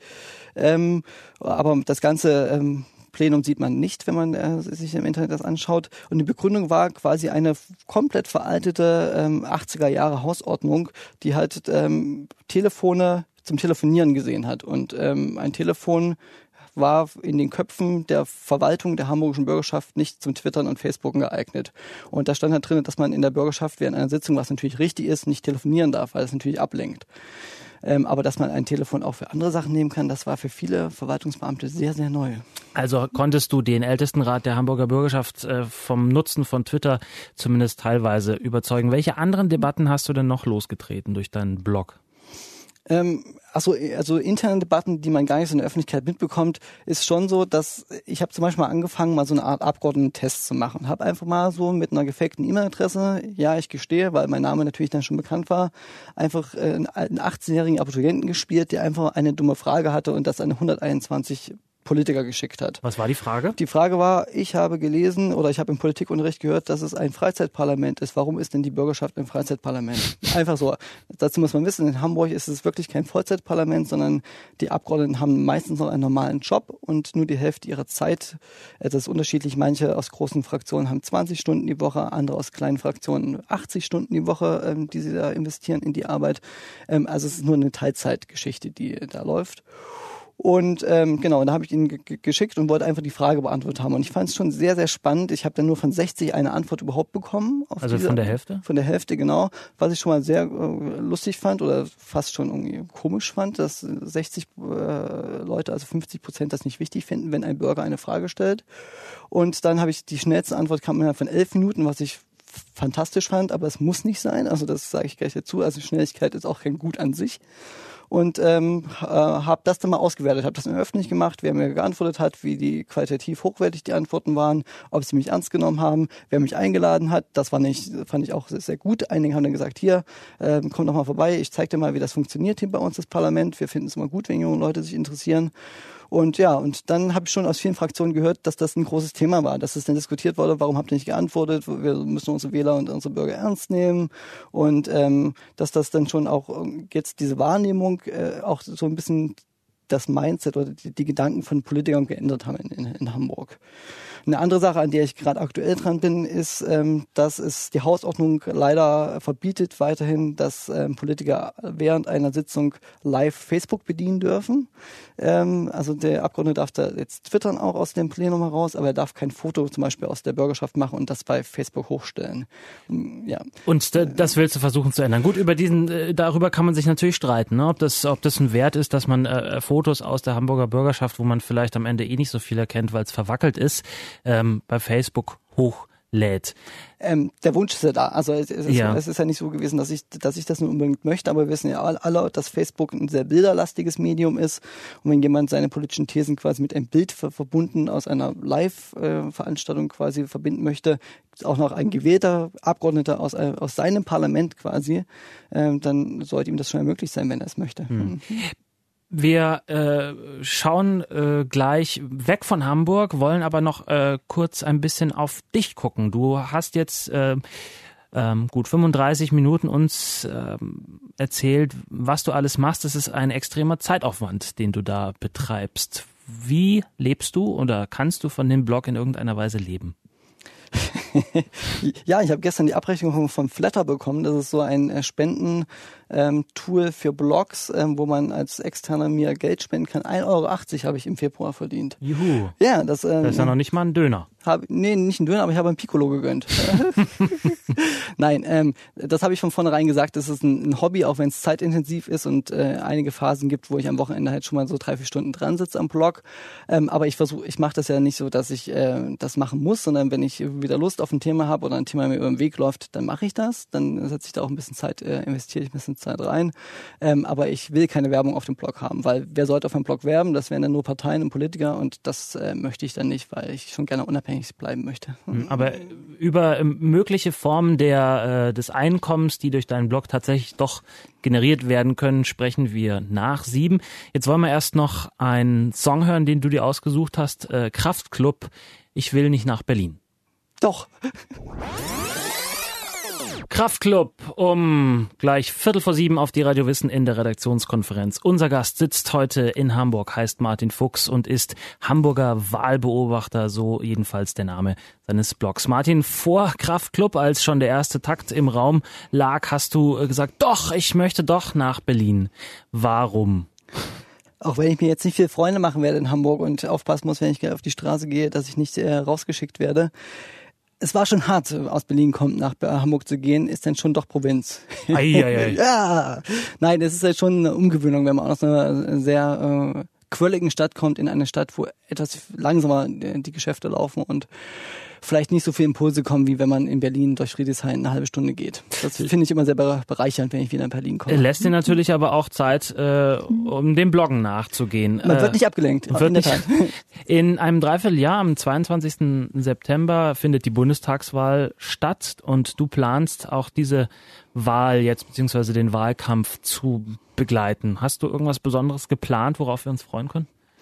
Aber das Ganze Plenum sieht man nicht, wenn man sich im Internet das anschaut. Und die Begründung war quasi eine komplett veraltete 80er Jahre Hausordnung, die halt Telefone zum Telefonieren gesehen hat. Und ein Telefon war in den Köpfen der Verwaltung der hamburgischen Bürgerschaft nicht zum Twittern und Facebooken geeignet. Und da stand halt drin, dass man in der Bürgerschaft während einer Sitzung, was natürlich richtig ist, nicht telefonieren darf, weil es natürlich ablenkt. Aber dass man ein Telefon auch für andere Sachen nehmen kann, das war für viele Verwaltungsbeamte sehr, sehr neu. Also konntest du den Ältestenrat der Hamburger Bürgerschaft vom Nutzen von Twitter zumindest teilweise überzeugen. Welche anderen Debatten hast du denn noch losgetreten durch deinen Blog? Also interne Debatten, die man gar nicht so in der Öffentlichkeit mitbekommt, ist schon so, dass ich habe zum Beispiel mal angefangen, mal so eine Art Abgeordnetentest zu machen. Habe einfach mal so mit einer gefakten E-Mail-Adresse, ja, ich gestehe, weil mein Name natürlich dann schon bekannt war, einfach einen 18-jährigen Abiturienten gespielt, der einfach eine dumme Frage hatte und das an 121 Politiker geschickt hat. Was war die Frage? Die Frage war, ich habe gelesen oder ich habe im Politikunterricht gehört, dass es ein Freizeitparlament ist. Warum ist denn die Bürgerschaft ein Freizeitparlament? Einfach so. Dazu muss man wissen, in Hamburg ist es wirklich kein Vollzeitparlament, sondern die Abgeordneten haben meistens noch einen normalen Job und nur die Hälfte ihrer Zeit. Das ist unterschiedlich. Manche aus großen Fraktionen haben 20 Stunden die Woche, andere aus kleinen Fraktionen 80 Stunden die Woche, die sie da investieren in die Arbeit. Also es ist nur eine Teilzeitgeschichte, die da läuft. Und genau, da habe ich ihn geschickt und wollte einfach die Frage beantwortet haben. Und ich fand es schon sehr, sehr spannend. Ich habe dann nur von 60 eine Antwort überhaupt bekommen. Also von der Hälfte? Von der Hälfte, genau. Was ich schon mal sehr lustig fand oder fast schon irgendwie komisch fand, dass 60 Leute, also 50%, das nicht wichtig finden, wenn ein Bürger eine Frage stellt. Und dann habe ich die schnellste Antwort kam innerhalb von 11 Minuten, was ich fantastisch fand, aber es muss nicht sein. Also das sage ich gleich dazu. Also Schnelligkeit ist auch kein Gut an sich. Und habe das dann mal ausgewertet, habe das öffentlich gemacht, wer mir geantwortet hat, wie die qualitativ hochwertig die Antworten waren, ob sie mich ernst genommen haben, wer mich eingeladen hat. Das fand ich auch sehr, sehr gut. Einige haben dann gesagt, hier, komm doch mal vorbei, ich zeig dir mal, wie das funktioniert hier bei uns, das Parlament. Wir finden es immer gut, wenn junge Leute sich interessieren. Und ja, und dann habe ich schon aus vielen Fraktionen gehört, dass das ein großes Thema war, dass es dann diskutiert wurde, warum habt ihr nicht geantwortet, wir müssen unsere Wähler und unsere Bürger ernst nehmen und dass das dann schon auch jetzt diese Wahrnehmung auch so ein bisschen das Mindset oder die Gedanken von Politikern geändert haben in Hamburg. Eine andere Sache, an der ich gerade aktuell dran bin, ist, dass es die Hausordnung leider verbietet weiterhin, dass Politiker während einer Sitzung live Facebook bedienen dürfen. Also der Abgeordnete darf da jetzt twittern auch aus dem Plenum heraus, aber er darf kein Foto zum Beispiel aus der Bürgerschaft machen und das bei Facebook hochstellen. Ja. Und das willst du versuchen zu ändern. Gut, darüber kann man sich natürlich streiten, ne? Ob das ein Wert ist, dass man Fotos aus der Hamburger Bürgerschaft, wo man vielleicht am Ende nicht so viel erkennt, weil es verwackelt ist, bei Facebook hochlädt. Der Wunsch ist ja da. Also es ist ja nicht so gewesen, dass ich das nur unbedingt möchte, aber wir wissen ja alle, dass Facebook ein sehr bilderlastiges Medium ist. Und wenn jemand seine politischen Thesen quasi mit einem Bild verbunden aus einer Live-Veranstaltung quasi verbinden möchte, auch noch ein gewählter Abgeordneter aus seinem Parlament quasi, dann sollte ihm das schon möglich sein, wenn er es möchte. Wir schauen gleich weg von Hamburg, wollen aber noch kurz ein bisschen auf dich gucken. Du hast jetzt gut 35 Minuten uns erzählt, was du alles machst. Das ist ein extremer Zeitaufwand, den du da betreibst. Wie lebst du oder kannst du von dem Blog in irgendeiner Weise leben? Ja, ich habe gestern die Abrechnung von Flattr bekommen. Das ist so ein Spenden-Tool für Blogs, wo man als Externer mir Geld spenden kann. 1,80 € habe ich im Februar verdient. Juhu. Ja, das ist ja noch nicht mal ein Döner. Nee, nicht ein Döner, aber ich habe ein Piccolo gegönnt. Nein, das habe ich von vornherein gesagt, das ist ein Hobby, auch wenn es zeitintensiv ist und einige Phasen gibt, wo ich am Wochenende halt schon mal so 3-4 Stunden dran sitze am Blog. Aber ich mache das ja nicht so, dass ich das machen muss, sondern wenn ich wieder Lust auf ein Thema habe oder ein Thema mir über den Weg läuft, dann mache ich das. Dann setze ich da auch ein bisschen Zeit, investiere ich ein bisschen Zeit rein. Aber ich will keine Werbung auf dem Blog haben, weil wer sollte auf einem Blog werben? Das wären dann nur Parteien und Politiker und das möchte ich dann nicht, weil ich schon gerne unabhängig bleiben möchte. Aber über mögliche Formen des Einkommens, die durch deinen Blog tatsächlich doch generiert werden können, sprechen wir nach 7. Jetzt wollen wir erst noch einen Song hören, den du dir ausgesucht hast. Kraftklub, ich will nicht nach Berlin. Doch. Kraftklub um gleich 6:45 auf die Radio Wissen in der Redaktionskonferenz. Unser Gast sitzt heute in Hamburg, heißt Martin Fuchs und ist Hamburger Wahlbeobachter, so jedenfalls der Name seines Blogs. Martin, vor Kraftklub, als schon der erste Takt im Raum lag, hast du gesagt, doch, ich möchte doch nach Berlin. Warum? Auch wenn ich mir jetzt nicht viele Freunde machen werde in Hamburg und aufpassen muss, wenn ich auf die Straße gehe, dass ich nicht rausgeschickt werde. Es war schon hart, aus Berlin kommt, nach Hamburg zu gehen, ist dann schon doch Provinz. Ja, nein, es ist halt schon eine Umgewöhnung, wenn man aus einer sehr quirligen Stadt kommt, in eine Stadt, wo etwas langsamer die Geschäfte laufen und vielleicht nicht so viele Impulse kommen, wie wenn man in Berlin durch Friedrichshain eine halbe Stunde geht. Das finde ich immer sehr bereichernd, wenn ich wieder in Berlin komme. Lässt dir natürlich aber auch Zeit, um dem Bloggen nachzugehen. Man wird nicht abgelenkt. In einem Dreivierteljahr, am 22. September, findet die Bundestagswahl statt und du planst auch diese Wahl jetzt, beziehungsweise den Wahlkampf zu begleiten. Hast du irgendwas Besonderes geplant, worauf wir uns freuen können?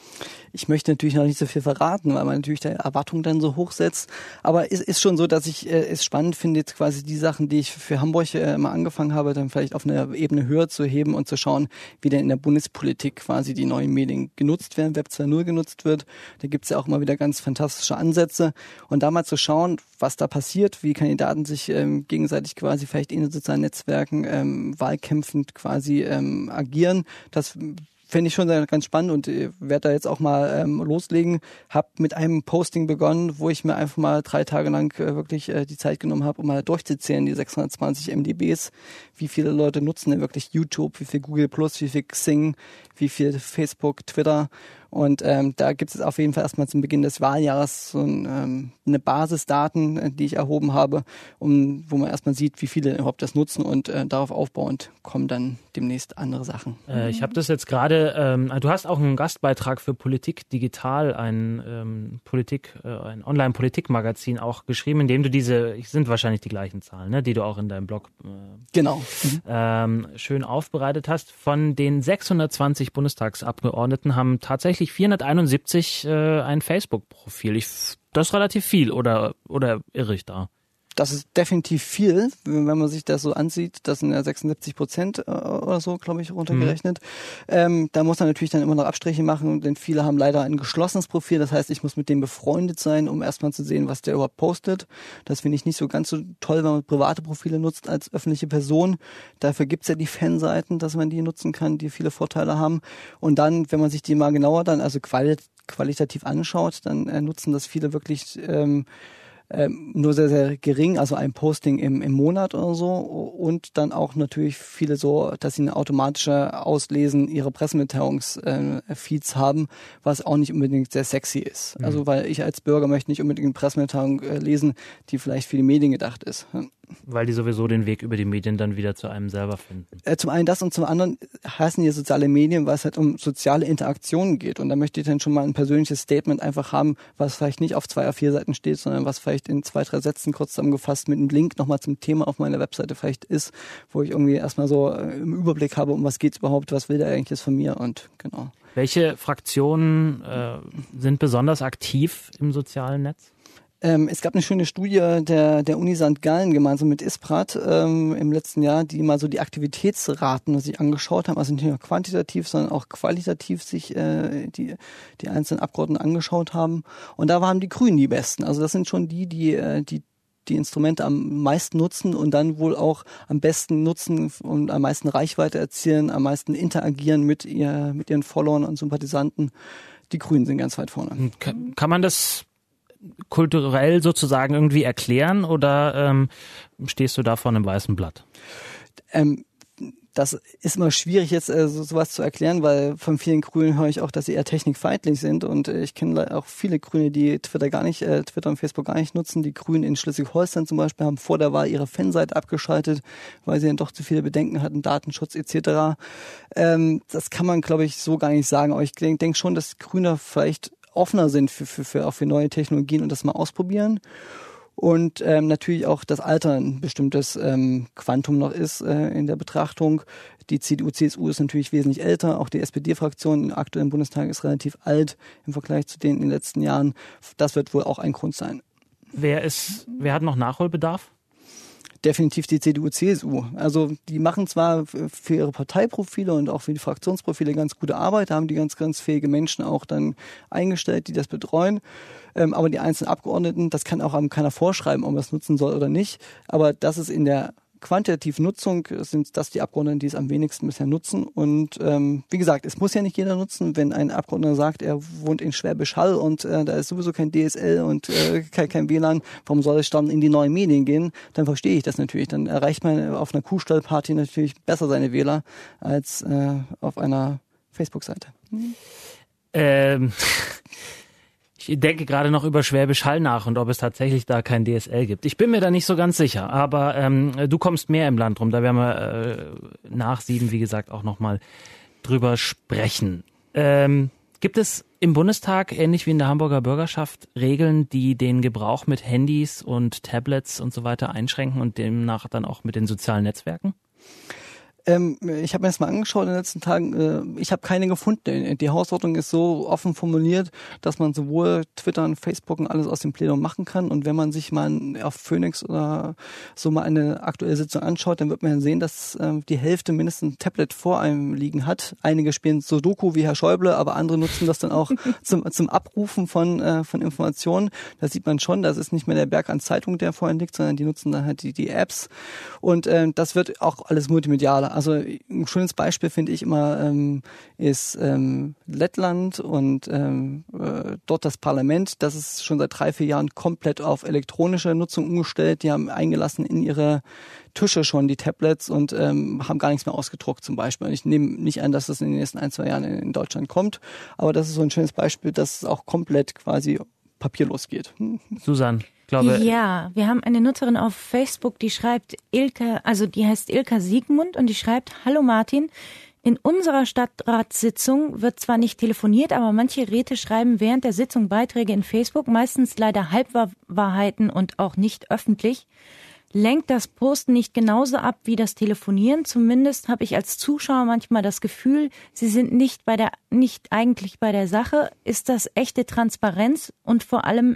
Ich möchte natürlich noch nicht so viel verraten, weil man natürlich die Erwartungen dann so hochsetzt. Aber es ist schon so, dass ich es spannend finde, jetzt quasi die Sachen, die ich für Hamburg mal angefangen habe, dann vielleicht auf eine Ebene höher zu heben und zu schauen, wie denn in der Bundespolitik quasi die neuen Medien genutzt werden, Web 2.0 genutzt wird. Da gibt's ja auch immer wieder ganz fantastische Ansätze. Und da mal zu schauen, was da passiert, wie Kandidaten sich gegenseitig quasi vielleicht in den sozialen Netzwerken wahlkämpfend quasi agieren, das fände ich schon ganz spannend und werde da jetzt auch mal loslegen. Hab mit einem Posting begonnen, wo ich mir einfach mal 3 Tage lang wirklich die Zeit genommen habe, um mal durchzuzählen, die 620 MDBs. Wie viele Leute nutzen denn wirklich YouTube, wie viel Google+, wie viel Xing, wie viel Facebook, Twitter. Und da gibt es auf jeden Fall erstmal zum Beginn des Wahljahres so eine Basisdaten, die ich erhoben habe, wo man erstmal sieht, wie viele überhaupt das nutzen und darauf aufbauend kommen dann demnächst andere Sachen. Ich habe das jetzt gerade, du hast auch einen Gastbeitrag für Politik Digital, ein Online-Politik-Magazin auch geschrieben, in dem du sind wahrscheinlich die gleichen Zahlen, ne, die du auch in deinem Blog genau. Schön aufbereitet hast. Von den 620 Bundestagsabgeordneten haben tatsächlich 471 ein Facebook-Profil. Das ist relativ viel, oder irre ich da? Das ist definitiv viel, wenn man sich das so ansieht. Das sind ja 76% oder so, glaube ich, runtergerechnet. Da muss man natürlich dann immer noch Abstriche machen, denn viele haben leider ein geschlossenes Profil. Das heißt, ich muss mit dem befreundet sein, um erstmal zu sehen, was der überhaupt postet. Das finde ich nicht so ganz so toll, wenn man private Profile nutzt als öffentliche Person. Dafür gibt's ja die Fanseiten, dass man die nutzen kann, die viele Vorteile haben. Und dann, wenn man sich die mal genauer dann, also qualitativ anschaut, dann nutzen das viele wirklich nur sehr, sehr gering, also ein Posting im Monat oder so, und dann auch natürlich viele so, dass sie eine automatische Auslesen ihrer Pressemitteilungsfeeds haben, was auch nicht unbedingt sehr sexy ist. Also weil ich als Bürger möchte nicht unbedingt eine Pressemitteilung lesen, die vielleicht für die Medien gedacht ist. Weil die sowieso den Weg über die Medien dann wieder zu einem selber finden. Zum einen das und zum anderen heißen hier soziale Medien, weil es halt um soziale Interaktionen geht. Und da möchte ich dann schon mal ein persönliches Statement einfach haben, was vielleicht nicht auf 2 A4 Seiten steht, sondern was vielleicht in 2, 3 Sätzen kurz zusammengefasst mit einem Link nochmal zum Thema auf meiner Webseite vielleicht ist, wo ich irgendwie erstmal so im Überblick habe, um was geht's überhaupt, was will der eigentlich jetzt von mir und genau. Welche Fraktionen sind besonders aktiv im sozialen Netz? Es gab eine schöne Studie der Uni St. Gallen gemeinsam mit ISPRAT im letzten Jahr, die mal so die Aktivitätsraten sich angeschaut haben, also nicht nur quantitativ, sondern auch qualitativ sich die einzelnen Abgeordneten angeschaut haben. Und da waren die Grünen die besten. Also das sind schon die Instrumente am meisten nutzen und dann wohl auch am besten nutzen und am meisten Reichweite erzielen, am meisten interagieren mit ihren Followern und Sympathisanten. Die Grünen sind ganz weit vorne. Kann man das kulturell sozusagen irgendwie erklären oder stehst du da vor einem weißen Blatt? Das ist immer schwierig jetzt sowas zu erklären, weil von vielen Grünen höre ich auch, dass sie eher technikfeindlich sind und ich kenne auch viele Grüne, die Twitter und Facebook gar nicht nutzen. Die Grünen in Schleswig-Holstein zum Beispiel haben vor der Wahl ihre Fanseite abgeschaltet, weil sie dann doch zu viele Bedenken hatten, Datenschutz etc. Das kann man, glaube ich, so gar nicht sagen, aber ich denke schon, dass Grüne vielleicht offener sind auch für neue Technologien und das mal ausprobieren. Und natürlich auch das Alter ein bestimmtes Quantum noch ist in der Betrachtung. Die CDU, CSU ist natürlich wesentlich älter. Auch die SPD-Fraktion im aktuellen Bundestag ist relativ alt im Vergleich zu denen in den letzten Jahren. Das wird wohl auch ein Grund sein. Wer hat noch Nachholbedarf? Definitiv die CDU, CSU. Also die machen zwar für ihre Parteiprofile und auch für die Fraktionsprofile ganz gute Arbeit, da haben die ganz, ganz fähige Menschen auch dann eingestellt, die das betreuen. Aber die einzelnen Abgeordneten, das kann auch einem keiner vorschreiben, ob man das nutzen soll oder nicht. Aber das ist in der quantitativen Nutzung sind das die Abgeordneten, die es am wenigsten bisher nutzen. Und wie gesagt, es muss ja nicht jeder nutzen. Wenn ein Abgeordneter sagt, er wohnt in Schwäbisch Hall und da ist sowieso kein DSL und kein WLAN, warum soll es dann in die neuen Medien gehen? Dann verstehe ich das natürlich. Dann erreicht man auf einer Kuhstallparty natürlich besser seine Wähler als auf einer Facebook-Seite. Ich denke gerade noch über Schwäbisch Hall nach und ob es tatsächlich da kein DSL gibt. Ich bin mir da nicht so ganz sicher, aber du kommst mehr im Land rum. Da werden wir nach 7, wie gesagt, auch nochmal drüber sprechen. Gibt es im Bundestag, ähnlich wie in der Hamburger Bürgerschaft, Regeln, die den Gebrauch mit Handys und Tablets und so weiter einschränken und demnach dann auch mit den sozialen Netzwerken? Ich habe mir das mal angeschaut in den letzten Tagen. Ich habe keine gefunden. Die Hausordnung ist so offen formuliert, dass man sowohl Twitter und Facebook und alles aus dem Plenum machen kann. Und wenn man sich mal auf Phoenix oder so mal eine aktuelle Sitzung anschaut, dann wird man sehen, dass die Hälfte mindestens ein Tablet vor einem liegen hat. Einige spielen Sudoku wie Herr Schäuble, aber andere nutzen das dann auch zum Abrufen von Informationen. Da sieht man schon, das ist nicht mehr der Berg an Zeitung, der vorhin liegt, sondern die nutzen dann halt die Apps. Und das wird auch alles multimedialer. Also ein schönes Beispiel finde ich immer ist Lettland und dort das Parlament. Das ist schon seit 3-4 Jahren komplett auf elektronische Nutzung umgestellt. Die haben eingelassen in ihre Tische schon die Tablets und haben gar nichts mehr ausgedruckt zum Beispiel. Und ich nehme nicht an, dass das in den nächsten 1-2 Jahren in Deutschland kommt, aber das ist so ein schönes Beispiel, dass es auch komplett quasi papierlos geht. Susanne. Ja, wir haben eine Nutzerin auf Facebook, die schreibt die heißt Ilka Siegmund und die schreibt: Hallo Martin, in unserer Stadtratssitzung wird zwar nicht telefoniert, aber manche Räte schreiben während der Sitzung Beiträge in Facebook, meistens leider Halbwahrheiten und auch nicht öffentlich. Lenkt das Posten nicht genauso ab wie das Telefonieren? Zumindest habe ich als Zuschauer manchmal das Gefühl, sie sind nicht eigentlich bei der Sache. Ist das echte Transparenz und vor allem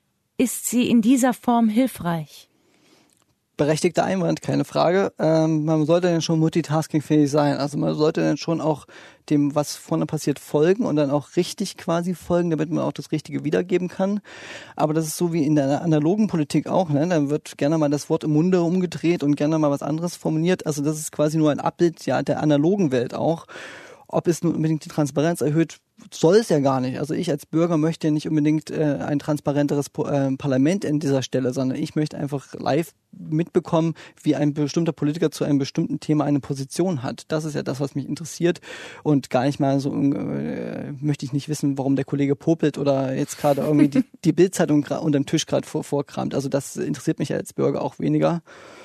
ist sie in dieser Form hilfreich? Berechtigter Einwand, keine Frage. Man sollte dann schon multitaskingfähig sein. Also man sollte dann schon auch dem, was vorne passiert, folgen und dann auch richtig quasi folgen, damit man auch das Richtige wiedergeben kann. Aber das ist so wie in der analogen Politik auch, ne? Da wird gerne mal das Wort im Munde umgedreht und gerne mal was anderes formuliert. Also das ist quasi nur ein Abbild der analogen Welt auch. Ob es nun unbedingt die Transparenz erhöht, soll es ja gar nicht. Also ich als Bürger möchte ja nicht unbedingt ein transparenteres Parlament an dieser Stelle, sondern ich möchte einfach live mitbekommen, wie ein bestimmter Politiker zu einem bestimmten Thema eine Position hat. Das ist ja das, was mich interessiert und gar nicht mal so möchte ich nicht wissen, warum der Kollege popelt oder jetzt gerade irgendwie die Bild-Zeitung unterm Tisch gerade vorkramt. Also das interessiert mich als Bürger auch weniger.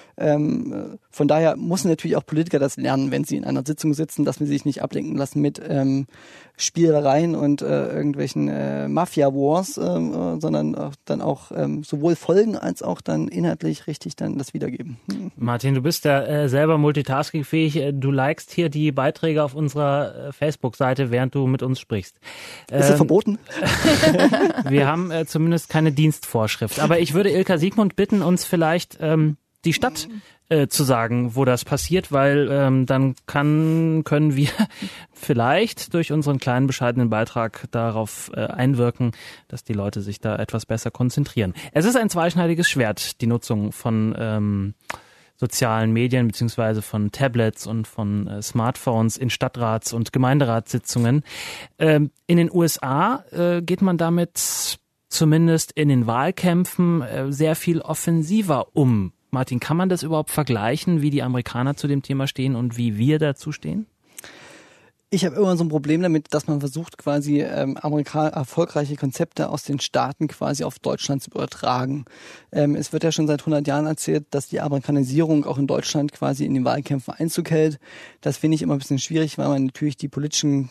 Von daher müssen natürlich auch Politiker das lernen, wenn sie in einer Sitzung sitzen, dass wir sich nicht ablenken lassen mit Spielereien und irgendwelchen Mafia-Wars, sondern dann auch sowohl folgen als auch dann inhaltlich richtig dann das wiedergeben. Martin, du bist ja selber multitaskingfähig. Du likest hier die Beiträge auf unserer Facebook-Seite, während du mit uns sprichst. Ist das verboten? Wir haben zumindest keine Dienstvorschrift. Aber ich würde Ilka Siegmund bitten, uns vielleicht die Stadt zu sagen, wo das passiert, weil dann können wir vielleicht durch unseren kleinen bescheidenen Beitrag darauf einwirken, dass die Leute sich da etwas besser konzentrieren. Es ist ein zweischneidiges Schwert, die Nutzung von sozialen Medien beziehungsweise von Tablets und von Smartphones in Stadtrats- und Gemeinderatssitzungen. In den USA geht man damit zumindest in den Wahlkämpfen sehr viel offensiver um. Martin, kann man das überhaupt vergleichen, wie die Amerikaner zu dem Thema stehen und wie wir dazu stehen? Ich habe immer so ein Problem damit, dass man versucht, quasi erfolgreiche Konzepte aus den Staaten quasi auf Deutschland zu übertragen. Es wird ja schon seit 100 Jahren erzählt, dass die Amerikanisierung auch in Deutschland quasi in den Wahlkämpfen Einzug hält. Das finde ich immer ein bisschen schwierig, weil man natürlich die politischen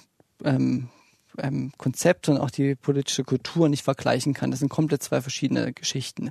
Konzepte und auch die politische Kultur nicht vergleichen kann. Das sind komplett zwei verschiedene Geschichten.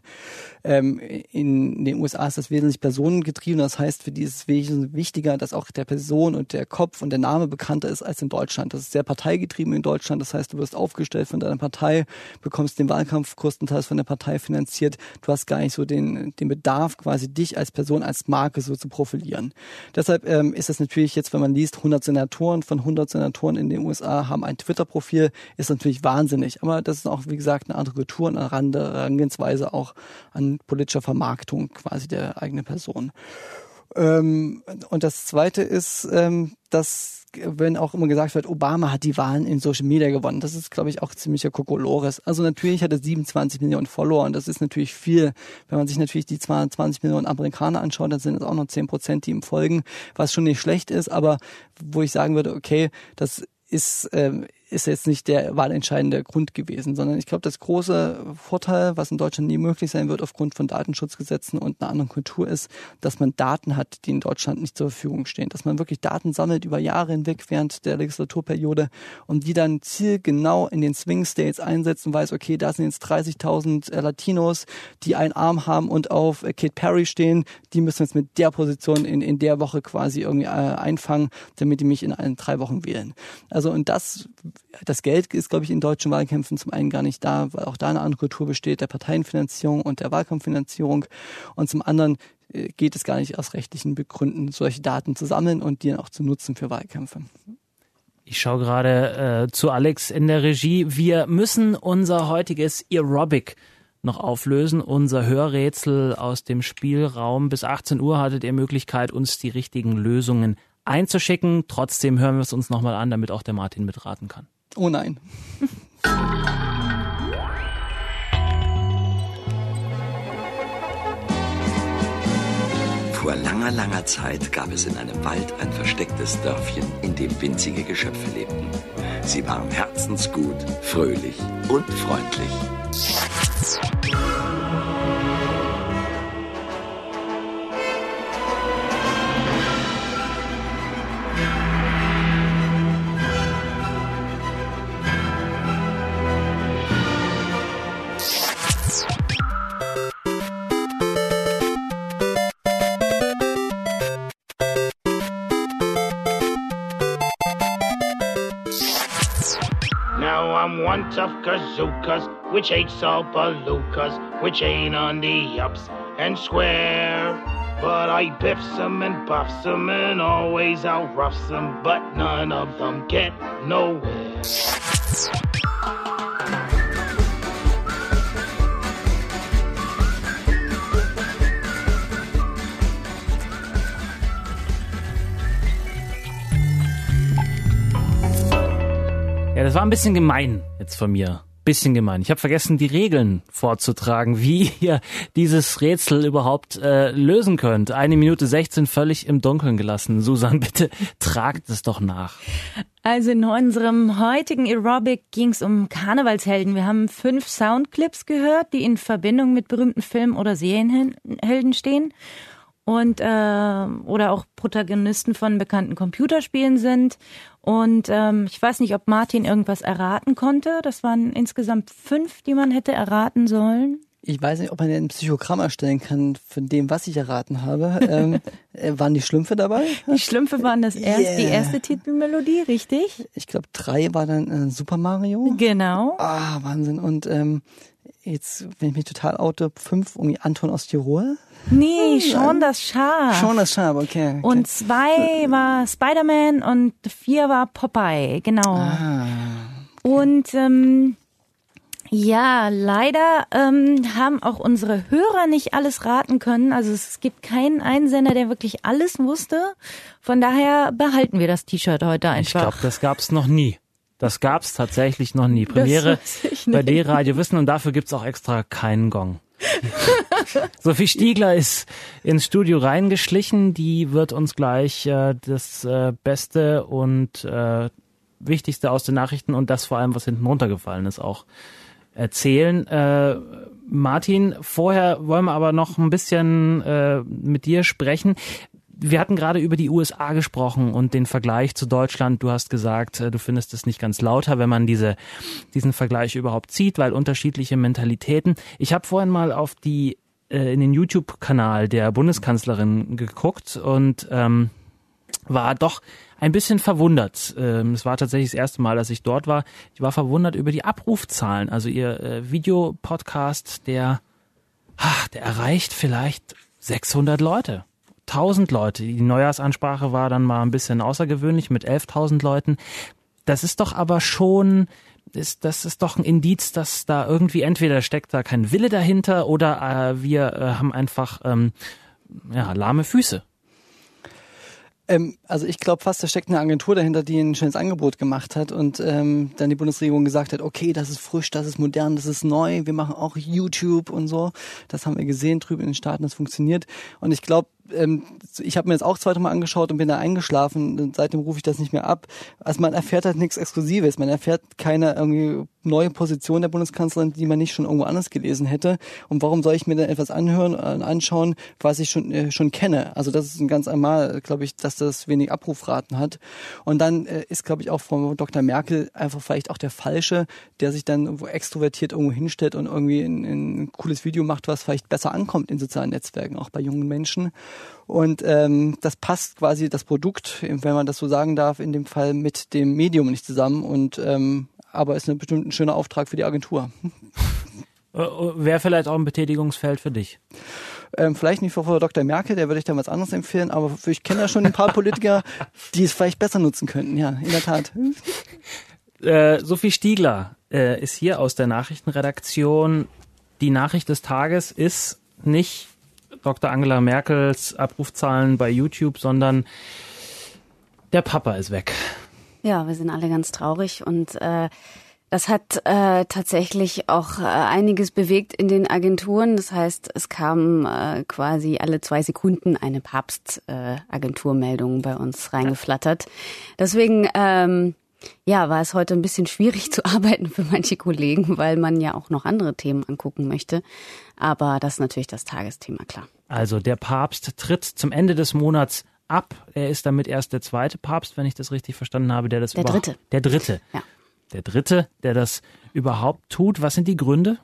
In den USA ist das wesentlich personengetrieben. Das heißt, für die ist es wesentlich wichtiger, dass auch der Person und der Kopf und der Name bekannter ist als in Deutschland. Das ist sehr parteigetrieben in Deutschland. Das heißt, du wirst aufgestellt von deiner Partei, bekommst den Wahlkampf größtenteils von der Partei finanziert. Du hast gar nicht so den Bedarf, quasi dich als Person, als Marke so zu profilieren. Deshalb ist es natürlich jetzt, wenn man liest, 100 Senatoren in den USA haben ein Twitter-Profil, ist natürlich wahnsinnig. Aber das ist auch, wie gesagt, eine andere Kultur und eine andere Herangehensweise auch an politischer Vermarktung quasi der eigenen Person. Und das Zweite ist, dass, wenn auch immer gesagt wird, Obama hat die Wahlen in Social Media gewonnen. Das ist, glaube ich, auch ziemlicher Kokolores. Also natürlich hat er 27 Millionen Follower und das ist natürlich viel. Wenn man sich natürlich die 22 Millionen Amerikaner anschaut, dann sind es auch noch 10%, die ihm folgen, was schon nicht schlecht ist, aber wo ich sagen würde, okay, das ist ist jetzt nicht der wahlentscheidende Grund gewesen, sondern ich glaube, das große Vorteil, was in Deutschland nie möglich sein wird aufgrund von Datenschutzgesetzen und einer anderen Kultur ist, dass man Daten hat, die in Deutschland nicht zur Verfügung stehen. Dass man wirklich Daten sammelt über Jahre hinweg während der Legislaturperiode und die dann zielgenau in den Swing States einsetzt und weiß, okay, da sind jetzt 30.000 Latinos, die einen Arm haben und auf Katy Perry stehen, die müssen wir jetzt mit der Position in der Woche quasi irgendwie einfangen, damit die mich in allen 3 Wochen wählen. Also und das Geld ist, glaube ich, in deutschen Wahlkämpfen zum einen gar nicht da, weil auch da eine andere Kultur besteht, der Parteienfinanzierung und der Wahlkampffinanzierung. Und zum anderen geht es gar nicht aus rechtlichen Begründen, solche Daten zu sammeln und die dann auch zu nutzen für Wahlkämpfe. Ich schaue gerade zu Alex in der Regie. Wir müssen unser heutiges Aerobic noch auflösen. Unser Hörrätsel aus dem Spielraum. Bis 18 Uhr hattet ihr Möglichkeit, uns die richtigen Lösungen einzuschicken. Trotzdem hören wir es uns nochmal an, damit auch der Martin mitraten kann. Oh nein. Vor langer, langer Zeit gab es in einem Wald ein verstecktes Dörfchen, in dem winzige Geschöpfe lebten. Sie waren herzensgut, fröhlich und freundlich. One tough kazookas, which hates all balukas, which ain't on the ups and square. But I biffs 'em and buffs 'em and always outroughs 'em, but none of them get nowhere. Ja, das war ein bisschen gemein jetzt von mir. Bisschen gemein. Ich habe vergessen, die Regeln vorzutragen, wie ihr dieses Rätsel überhaupt lösen könnt. 1 Minute 16 völlig im Dunkeln gelassen. Susan, bitte tragt es doch nach. Also in unserem heutigen Aerobic ging es um Karnevalshelden. Wir haben 5 Soundclips gehört, die in Verbindung mit berühmten Filmen oder Serienhelden stehen. Und oder auch Protagonisten von bekannten Computerspielen sind. Und ich weiß nicht, ob Martin irgendwas erraten konnte. Das waren insgesamt 5, die man hätte erraten sollen. Ich weiß nicht, ob man ein Psychogramm erstellen kann von dem, was ich erraten habe. Waren die Schlümpfe dabei? Die Schlümpfe waren die erste Titelmelodie, richtig? Ich glaube, 3 war dann Super Mario. Genau. Ah, Wahnsinn. Und jetzt, wenn ich mich total oute, 5 irgendwie Anton aus Tirol. Nee, Shaun das Schaf. Shaun das Schaf, okay. Und 2 war Spider-Man und 4 war Popeye, genau. Ah. Und ja, leider haben auch unsere Hörer nicht alles raten können. Also es gibt keinen Einsender, der wirklich alles wusste. Von daher behalten wir das T-Shirt heute einfach. Ich glaube, das gab's noch nie. Das gab's tatsächlich noch nie. Premiere bei D-Radio Wissen und dafür gibt's auch extra keinen Gong. Sophie Stiegler ist ins Studio reingeschlichen. Die wird uns gleich das Beste und Wichtigste aus den Nachrichten und das vor allem, was hinten runtergefallen ist, auch erzählen. Martin, vorher wollen wir aber noch ein bisschen mit dir sprechen. Wir hatten gerade über die USA gesprochen und den Vergleich zu Deutschland. Du hast gesagt, du findest es nicht ganz lauter, wenn man diesen Vergleich überhaupt zieht, weil unterschiedliche Mentalitäten. Ich habe vorhin mal auf in den YouTube-Kanal der Bundeskanzlerin geguckt und war doch ein bisschen verwundert. Es war tatsächlich das erste Mal, dass ich dort war. Ich war verwundert über die Abrufzahlen. Also ihr Videopodcast, der erreicht vielleicht 600 Leute. 1000 Leute. Die Neujahrsansprache war dann mal ein bisschen außergewöhnlich mit 11.000 Leuten. Das ist doch aber schon, das ist doch ein Indiz, dass da irgendwie entweder steckt da kein Wille dahinter oder wir haben einfach lahme Füße. Also ich glaube fast, da steckt eine Agentur dahinter, die ein schönes Angebot gemacht hat und dann die Bundesregierung gesagt hat, okay, das ist frisch, das ist modern, das ist neu, wir machen auch YouTube und so. Das haben wir gesehen drüben in den Staaten, das funktioniert. Und ich glaube, ich habe mir jetzt auch 2. Mal angeschaut und bin da eingeschlafen. Und seitdem rufe ich das nicht mehr ab. Also man erfährt halt nichts Exklusives. Man erfährt keine irgendwie neue Position der Bundeskanzlerin, die man nicht schon irgendwo anders gelesen hätte. Und warum soll ich mir dann etwas anschauen, was ich schon kenne? Also das ist ein ganz einmal, glaube ich, dass das wenig Abrufraten hat. Und dann ist, glaube ich, auch Frau Dr. Merkel einfach vielleicht auch der Falsche, der sich dann irgendwo extrovertiert irgendwo hinstellt und irgendwie ein cooles Video macht, was vielleicht besser ankommt in sozialen Netzwerken, auch bei jungen Menschen. Und das passt quasi, das Produkt, wenn man das so sagen darf, in dem Fall mit dem Medium nicht zusammen. Und aber ist bestimmt ein schöner Auftrag für die Agentur. Wäre vielleicht auch ein Betätigungsfeld für dich? Vielleicht nicht für Frau Dr. Merkel, der würde ich dann was anderes empfehlen, aber ich kenne ja schon ein paar Politiker, die es vielleicht besser nutzen könnten, ja, in der Tat. Sophie Stiegler ist hier aus der Nachrichtenredaktion. Die Nachricht des Tages ist nicht Dr. Angela Merkels Abrufzahlen bei YouTube, sondern der Papa ist weg. Ja, wir sind alle ganz traurig und das hat tatsächlich auch einiges bewegt in den Agenturen. Das heißt, es kam quasi alle 2 Sekunden eine Papst-Agenturmeldung bei uns reingeflattert. Deswegen war es heute ein bisschen schwierig zu arbeiten für manche Kollegen, weil man ja auch noch andere Themen angucken möchte. Aber das ist natürlich das Tagesthema, klar. Also der Papst tritt zum Ende des Monats ab. Er ist damit erst der 2. Papst, wenn ich das richtig verstanden habe, der das überhaupt... Der dritte. Ja. Der dritte, der das überhaupt tut. Was sind die Gründe?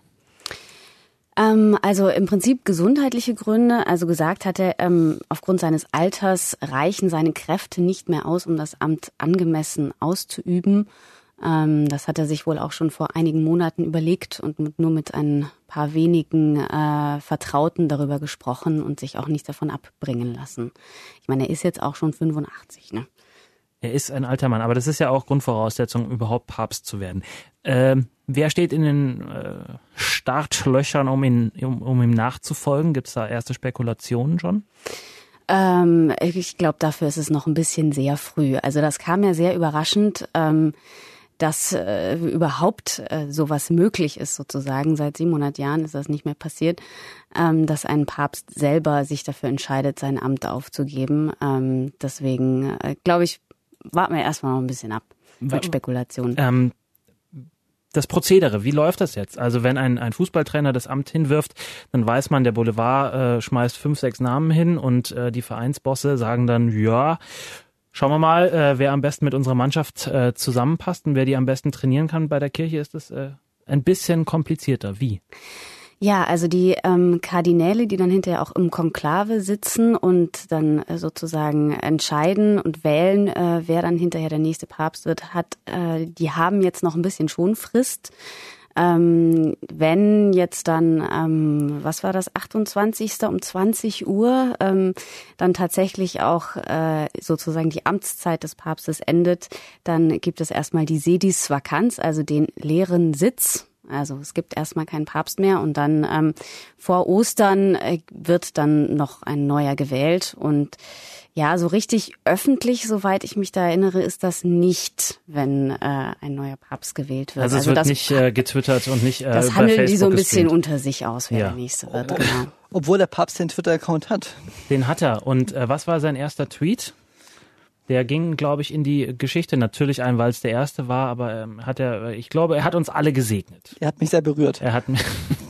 Also im Prinzip gesundheitliche Gründe. Also gesagt hat er, aufgrund seines Alters reichen seine Kräfte nicht mehr aus, um das Amt angemessen auszuüben. Das hat er sich wohl auch schon vor einigen Monaten überlegt und nur mit ein paar wenigen Vertrauten darüber gesprochen und sich auch nicht davon abbringen lassen. Ich meine, er ist jetzt auch schon 85, ne? Er ist ein alter Mann, aber das ist ja auch Grundvoraussetzung, überhaupt Papst zu werden. Wer steht in den Startlöchern, um ihm nachzufolgen? Gibt es da erste Spekulationen schon? Ich glaube, dafür ist es noch ein bisschen sehr früh. Also das kam ja sehr überraschend, dass überhaupt sowas möglich ist sozusagen. Seit 700 Jahren ist das nicht mehr passiert, dass ein Papst selber sich dafür entscheidet, sein Amt aufzugeben. Deswegen glaube ich, warten wir erstmal noch ein bisschen ab mit Spekulationen. Das Prozedere, wie läuft das jetzt? Also wenn ein Fußballtrainer das Amt hinwirft, dann weiß man, der Boulevard schmeißt 5, 6 Namen hin und die Vereinsbosse sagen dann, ja, schauen wir mal, wer am besten mit unserer Mannschaft zusammenpasst und wer die am besten trainieren kann. Bei der Kirche ist das ein bisschen komplizierter. Wie? Ja, also die Kardinäle, die dann hinterher auch im Konklave sitzen und dann sozusagen entscheiden und wählen, wer dann hinterher der nächste Papst wird, die haben jetzt noch ein bisschen Schonfrist. Wenn jetzt dann, 28. um 20 Uhr, dann tatsächlich auch sozusagen die Amtszeit des Papstes endet, dann gibt es erstmal die Sedis Vacanz, also den leeren Sitz. Also es gibt erstmal keinen Papst mehr und dann vor Ostern wird dann noch ein neuer gewählt. Und ja, so richtig öffentlich, soweit ich mich da erinnere, ist das nicht, wenn ein neuer Papst gewählt wird. Also es wird nicht getwittert und nicht das bei handeln Facebook die so ein bisschen gestreamt. unter sich aus, wer der nächste wird. Genau. Obwohl der Papst den Twitter-Account hat. Den hat er. Und was war sein erster Tweet? Der ging, glaube ich, in die Geschichte natürlich ein, weil es der erste war, aber ich glaube, er hat uns alle gesegnet. Er hat mich sehr berührt. Er hat mich.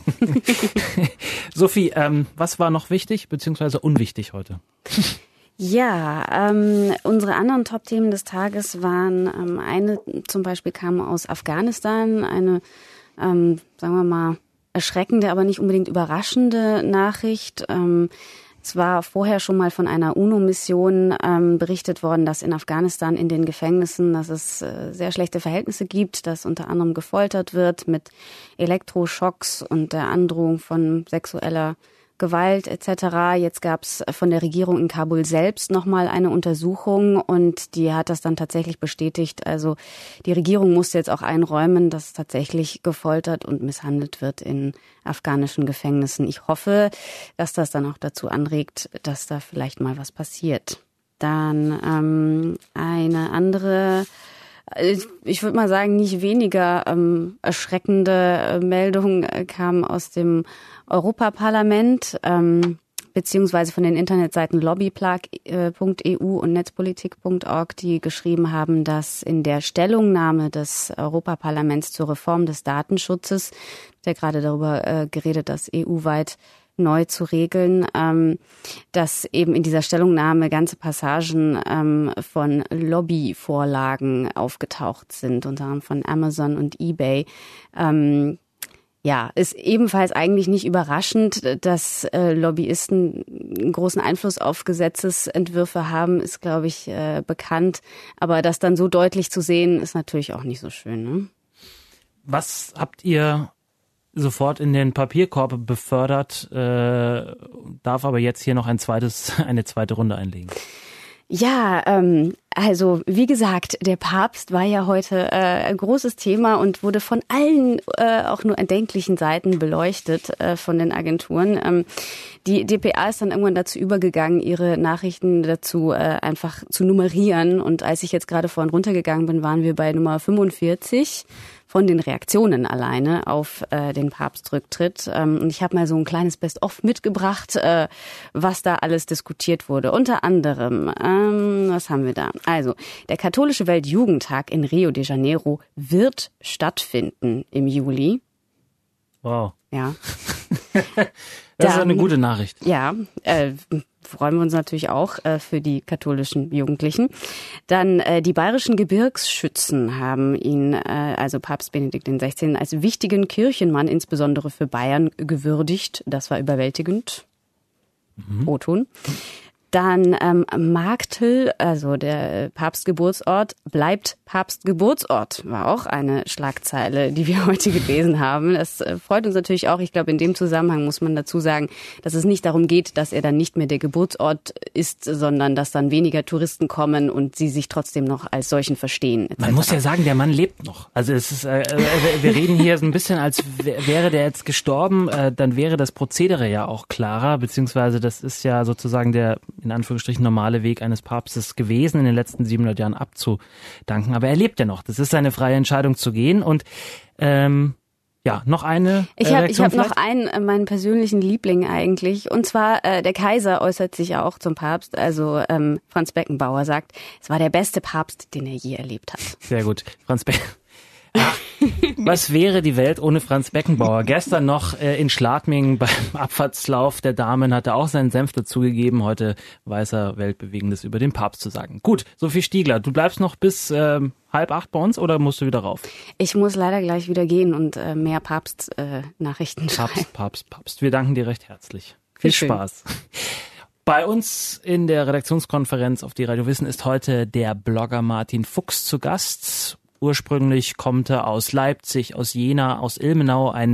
Sophie, was war noch wichtig bzw. unwichtig heute? Ja, unsere anderen Top-Themen des Tages waren, eine zum Beispiel kam aus Afghanistan, eine, sagen wir mal, erschreckende, aber nicht unbedingt überraschende Nachricht. Es war vorher schon mal von einer UNO-Mission berichtet worden, dass in Afghanistan in den Gefängnissen, dass es sehr schlechte Verhältnisse gibt, dass unter anderem gefoltert wird mit Elektroschocks und der Androhung von sexueller Gewalt etc. Jetzt gab es von der Regierung in Kabul selbst nochmal eine Untersuchung und die hat das dann tatsächlich bestätigt. Also die Regierung musste jetzt auch einräumen, dass tatsächlich gefoltert und misshandelt wird in afghanischen Gefängnissen. Ich hoffe, dass das dann auch dazu anregt, dass da vielleicht mal was passiert. Dann eine andere, ich würde mal sagen, nicht weniger erschreckende Meldung kam aus dem Europaparlament. beziehungsweise von den Internetseiten lobbyplug.eu und netzpolitik.org, die geschrieben haben, dass in der Stellungnahme des Europaparlaments zur Reform des Datenschutzes, der gerade darüber geredet, das EU-weit neu zu regeln, dass eben in dieser Stellungnahme ganze Passagen von Lobbyvorlagen aufgetaucht sind, unter anderem von Amazon und eBay. Ja, ist ebenfalls eigentlich nicht überraschend, dass Lobbyisten einen großen Einfluss auf Gesetzesentwürfe haben, ist, glaube ich, bekannt. Aber das dann so deutlich zu sehen, ist natürlich auch nicht so schön. Ne? Was habt ihr sofort in den Papierkorb befördert, darf aber jetzt hier noch eine zweite Runde einlegen? Ja, also wie gesagt, der Papst war ja heute ein großes Thema und wurde von allen auch nur erdenklichen Seiten beleuchtet von den Agenturen. Die dpa ist dann irgendwann dazu übergegangen, ihre Nachrichten dazu einfach zu nummerieren. Und als ich jetzt gerade vorhin runtergegangen bin, waren wir bei Nummer 45 von den Reaktionen alleine auf den Papstrücktritt. Und ich habe mal so ein kleines Best-of mitgebracht, was da alles diskutiert wurde. Unter anderem, was haben wir da? Also, der Katholische Weltjugendtag in Rio de Janeiro wird stattfinden im Juli. Wow. Ja. Das ist eine gute Nachricht. Ja, freuen wir uns natürlich auch für die katholischen Jugendlichen. Dann die bayerischen Gebirgsschützen haben ihn, also Papst Benedikt XVI., als wichtigen Kirchenmann insbesondere für Bayern gewürdigt. Das war überwältigend. O-Ton. Dann Marktl, also der Papstgeburtsort, bleibt Papstgeburtsort, war auch eine Schlagzeile, die wir heute gelesen haben. Das freut uns natürlich auch. Ich glaube, in dem Zusammenhang muss man dazu sagen, dass es nicht darum geht, dass er dann nicht mehr der Geburtsort ist, sondern dass dann weniger Touristen kommen und sie sich trotzdem noch als solchen verstehen. Etc. Man muss ja sagen, der Mann lebt noch. Also es ist, wir reden hier so ein bisschen, als wäre der jetzt gestorben, dann wäre das Prozedere ja auch klarer, beziehungsweise das ist ja sozusagen der in Anführungsstrichen normale Weg eines Papstes gewesen, in den letzten 700 Jahren abzudanken. Aber er lebt ja noch. Das ist seine freie Entscheidung zu gehen. Und ja, noch eine Ich hab noch einen, meinen persönlichen Liebling eigentlich. Und zwar, der Kaiser äußert sich ja auch zum Papst. Also Franz Beckenbauer sagt, es war der beste Papst, den er je erlebt hat. Sehr gut. Franz Beckenbauer. Was wäre die Welt ohne Franz Beckenbauer? Gestern noch in Schladming beim Abfahrtslauf der Damen hat er auch seinen Senf dazugegeben. Heute weiß er Weltbewegendes über den Papst zu sagen. Gut, Sophie Stiegler, du bleibst noch bis 7:30 bei uns oder musst du wieder rauf? Ich muss leider gleich wieder gehen und mehr Papst-Nachrichten schreiben. Papst. Wir danken dir recht herzlich. Viel Spaß. Bei uns in der Redaktionskonferenz auf die Radio Wissen ist heute der Blogger Martin Fuchs zu Gast. Ursprünglich kommt er aus Leipzig, aus Jena, aus Ilmenau, ein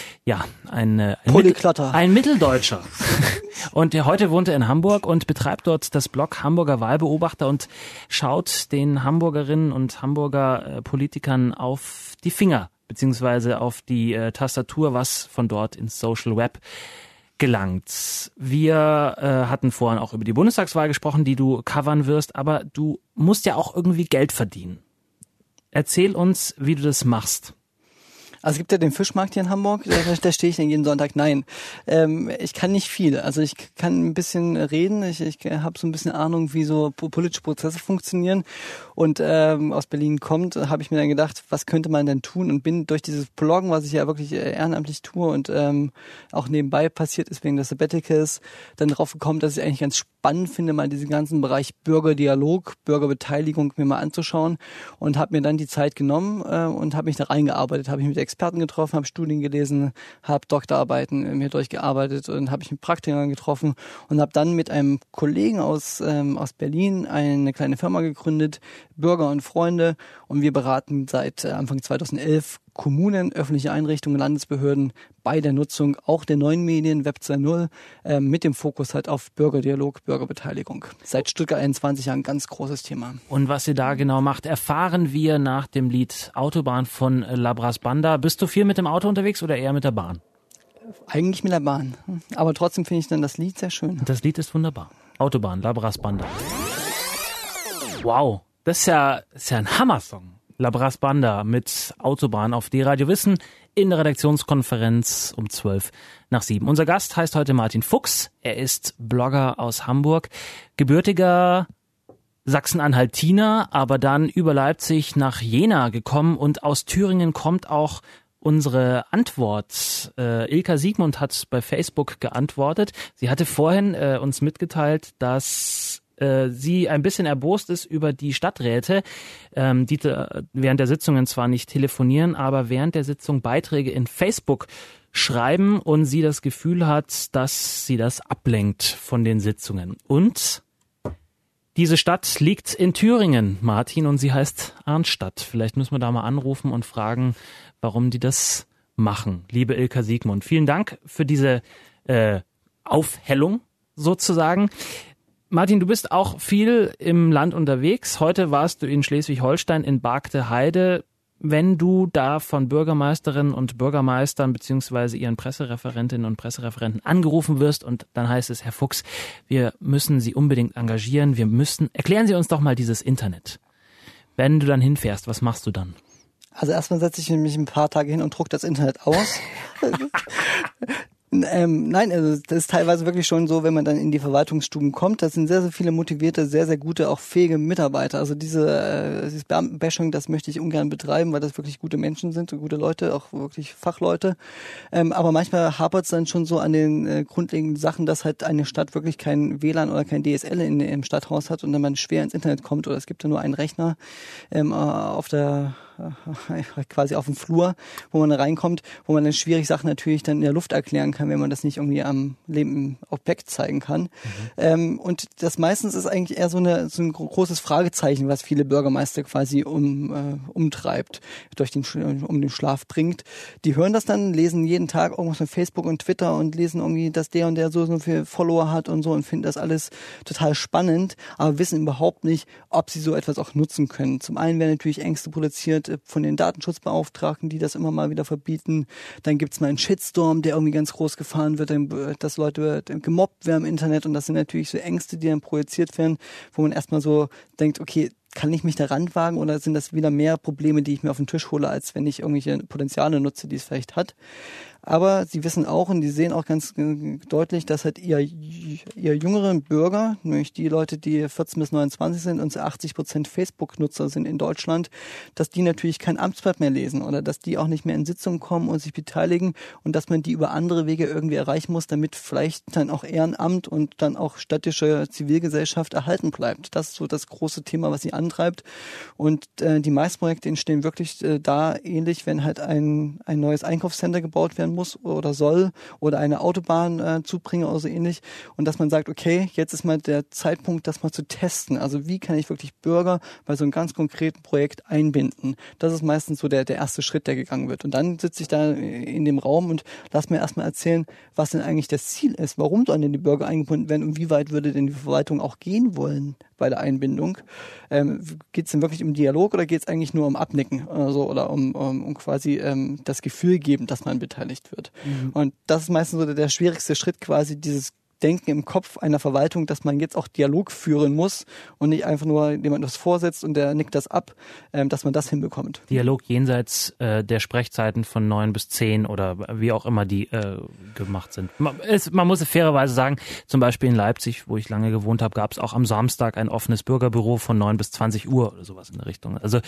Mitteldeutscher. Und heute wohnt er in Hamburg und betreibt dort das Blog Hamburger Wahlbeobachter und schaut den Hamburgerinnen und Hamburger Politikern auf die Finger, beziehungsweise auf die Tastatur, was von dort ins Social Web gelangt. Wir hatten vorhin auch über die Bundestagswahl gesprochen, die du covern wirst, aber du musst ja auch irgendwie Geld verdienen. Erzähl uns, wie du das machst. Also es gibt ja den Fischmarkt hier in Hamburg, da stehe ich dann jeden Sonntag. Nein, ich kann nicht viel. Also ich kann ein bisschen reden, ich habe so ein bisschen Ahnung, wie so politische Prozesse funktionieren. Und aus Berlin kommt, habe ich mir dann gedacht, was könnte man denn tun? Und bin durch dieses Bloggen, was ich ja wirklich ehrenamtlich tue und auch nebenbei passiert ist wegen des Sabbaticals, dann drauf gekommen, dass ich eigentlich ganz spannend finde, mal diesen ganzen Bereich Bürgerdialog, Bürgerbeteiligung mir mal anzuschauen und habe mir dann die Zeit genommen und habe mich da reingearbeitet, habe ich mit Experten getroffen, habe Studien gelesen, habe Doktorarbeiten mir durchgearbeitet und habe ich mit Praktikern getroffen und habe dann mit einem Kollegen aus Berlin eine kleine Firma gegründet, Bürger und Freunde, und wir beraten seit Anfang 2011 Kommunen, öffentliche Einrichtungen, Landesbehörden bei der Nutzung auch der neuen Medien, Web 2.0, mit dem Fokus halt auf Bürgerdialog, Bürgerbeteiligung. Seit Stuttgart 21 Jahren ein ganz großes Thema. Und was ihr da genau macht, erfahren wir nach dem Lied Autobahn von Labras Banda. Bist du viel mit dem Auto unterwegs oder eher mit der Bahn? Eigentlich mit der Bahn. Aber trotzdem finde ich dann das Lied sehr schön. Das Lied ist wunderbar. Autobahn, Labras Banda. Wow, das ist ja ein Hammersong. Labras Banda mit Autobahn auf D-Radio Wissen in der Redaktionskonferenz um 6:12. Unser Gast heißt heute Martin Fuchs. Er ist Blogger aus Hamburg, gebürtiger Sachsen-Anhaltiner, aber dann über Leipzig nach Jena gekommen und aus Thüringen kommt auch unsere Antwort. Ilka Siegmund hat bei Facebook geantwortet. Sie hatte vorhin uns mitgeteilt, dass sie ein bisschen erbost ist über die Stadträte, die während der Sitzungen zwar nicht telefonieren, aber während der Sitzung Beiträge in Facebook schreiben und sie das Gefühl hat, dass sie das ablenkt von den Sitzungen. Und diese Stadt liegt in Thüringen, Martin, und sie heißt Arnstadt. Vielleicht müssen wir da mal anrufen und fragen, warum die das machen. Liebe Ilka Siegmund, vielen Dank für diese Aufhellung sozusagen. Martin, du bist auch viel im Land unterwegs. Heute warst du in Schleswig-Holstein in Bargteheide. Wenn du da von Bürgermeisterinnen und Bürgermeistern beziehungsweise ihren Pressereferentinnen und Pressereferenten angerufen wirst und dann heißt es, Herr Fuchs, wir müssen Sie unbedingt engagieren, erklären Sie uns doch mal dieses Internet. Wenn du dann hinfährst, was machst du dann? Also erstmal setze ich mich ein paar Tage hin und drucke das Internet aus. Nein, also das ist teilweise wirklich schon so, wenn man dann in die Verwaltungsstuben kommt, das sind sehr, sehr viele motivierte, sehr, sehr gute, auch fähige Mitarbeiter. Also dieses Beamtenbashing, das möchte ich ungern betreiben, weil das wirklich gute Menschen sind, gute Leute, auch wirklich Fachleute. Aber manchmal hapert es dann schon so an den grundlegenden Sachen, dass halt eine Stadt wirklich kein WLAN oder kein DSL im Stadthaus hat und dann man schwer ins Internet kommt oder es gibt ja nur einen Rechner quasi auf dem Flur, wo man reinkommt, wo man dann schwierig Sachen natürlich dann in der Luft erklären kann, wenn man das nicht irgendwie am lebenden Objekt zeigen kann. Und das meistens ist eigentlich eher so ein großes Fragezeichen, was viele Bürgermeister quasi umtreibt, um den Schlaf bringt. Die hören das dann, lesen jeden Tag irgendwas auf Facebook und Twitter und lesen irgendwie, dass der und der so viele Follower hat und so und finden das alles total spannend, aber wissen überhaupt nicht, ob sie so etwas auch nutzen können. Zum einen werden natürlich Ängste produziert von den Datenschutzbeauftragten, die das immer mal wieder verbieten. Dann gibt's mal einen Shitstorm, der irgendwie ganz groß gefahren wird, dass Leute gemobbt werden im Internet und das sind natürlich so Ängste, die dann projiziert werden, wo man erstmal so denkt, okay, kann ich mich da ranwagen oder sind das wieder mehr Probleme, die ich mir auf den Tisch hole, als wenn ich irgendwelche Potenziale nutze, die es vielleicht hat. Aber sie wissen auch und die sehen auch ganz deutlich, dass halt ihr jüngeren Bürger, nämlich die Leute, die 14 bis 29 sind und zu 80% Facebook-Nutzer sind in Deutschland, dass die natürlich kein Amtsblatt mehr lesen oder dass die auch nicht mehr in Sitzungen kommen und sich beteiligen und dass man die über andere Wege irgendwie erreichen muss, damit vielleicht dann auch Ehrenamt und dann auch städtische Zivilgesellschaft erhalten bleibt. Das ist so das große Thema, was sie antreibt. Und die meisten Projekte entstehen wirklich da ähnlich, wenn halt ein neues Einkaufscenter gebaut werden muss oder soll oder eine Autobahn Zubringer oder so ähnlich und dass man sagt, okay, jetzt ist mal der Zeitpunkt, das mal zu testen. Also wie kann ich wirklich Bürger bei so einem ganz konkreten Projekt einbinden? Das ist meistens so der erste Schritt, der gegangen wird. Und dann sitze ich da in dem Raum und lass mir erstmal erzählen, was denn eigentlich das Ziel ist. Warum sollen denn die Bürger eingebunden werden und wie weit würde denn die Verwaltung auch gehen wollen bei der Einbindung? Geht es denn wirklich um Dialog oder geht es eigentlich nur um Abnicken oder um quasi das Gefühl geben, dass man beteiligt wird? Und das ist meistens so der schwierigste Schritt, quasi dieses Denken im Kopf einer Verwaltung, dass man jetzt auch Dialog führen muss und nicht einfach nur jemand das vorsetzt und der nickt das ab, dass man das hinbekommt. Dialog jenseits der Sprechzeiten von 9 bis 10 oder wie auch immer die gemacht sind. Man muss fairerweise sagen, zum Beispiel in Leipzig, wo ich lange gewohnt habe, gab es auch am Samstag ein offenes Bürgerbüro von 9 bis 20 Uhr oder sowas in der Richtung. Also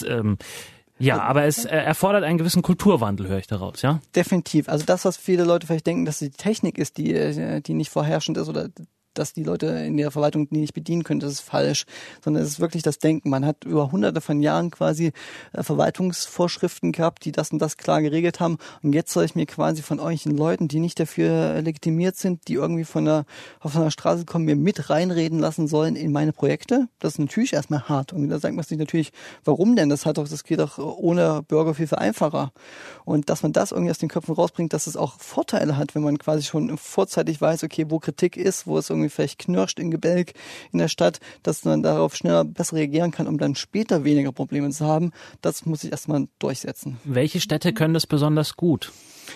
aber es erfordert einen gewissen Kulturwandel, höre ich daraus, ja? Definitiv. Also das, was viele Leute vielleicht denken, dass die Technik ist, die nicht vorherrschend ist oder dass die Leute in der Verwaltung die nicht bedienen können, das ist falsch, sondern es ist wirklich das Denken. Man hat über hunderte von Jahren quasi Verwaltungsvorschriften gehabt, die das und das klar geregelt haben und jetzt soll ich mir quasi von euch Leuten, die nicht dafür legitimiert sind, die irgendwie auf einer Straße kommen, mir mit reinreden lassen sollen in meine Projekte. Das ist natürlich erstmal hart und da sagt man sich natürlich, warum denn? Das geht doch ohne Bürgerhilfe einfacher und dass man das irgendwie aus den Köpfen rausbringt, dass es auch Vorteile hat, wenn man quasi schon vorzeitig weiß, okay, wo Kritik ist, wo es irgendwie vielleicht knirscht in Gebälk in der Stadt, dass man darauf schneller besser reagieren kann, um dann später weniger Probleme zu haben. Das muss ich erstmal durchsetzen. Welche Städte können das besonders gut?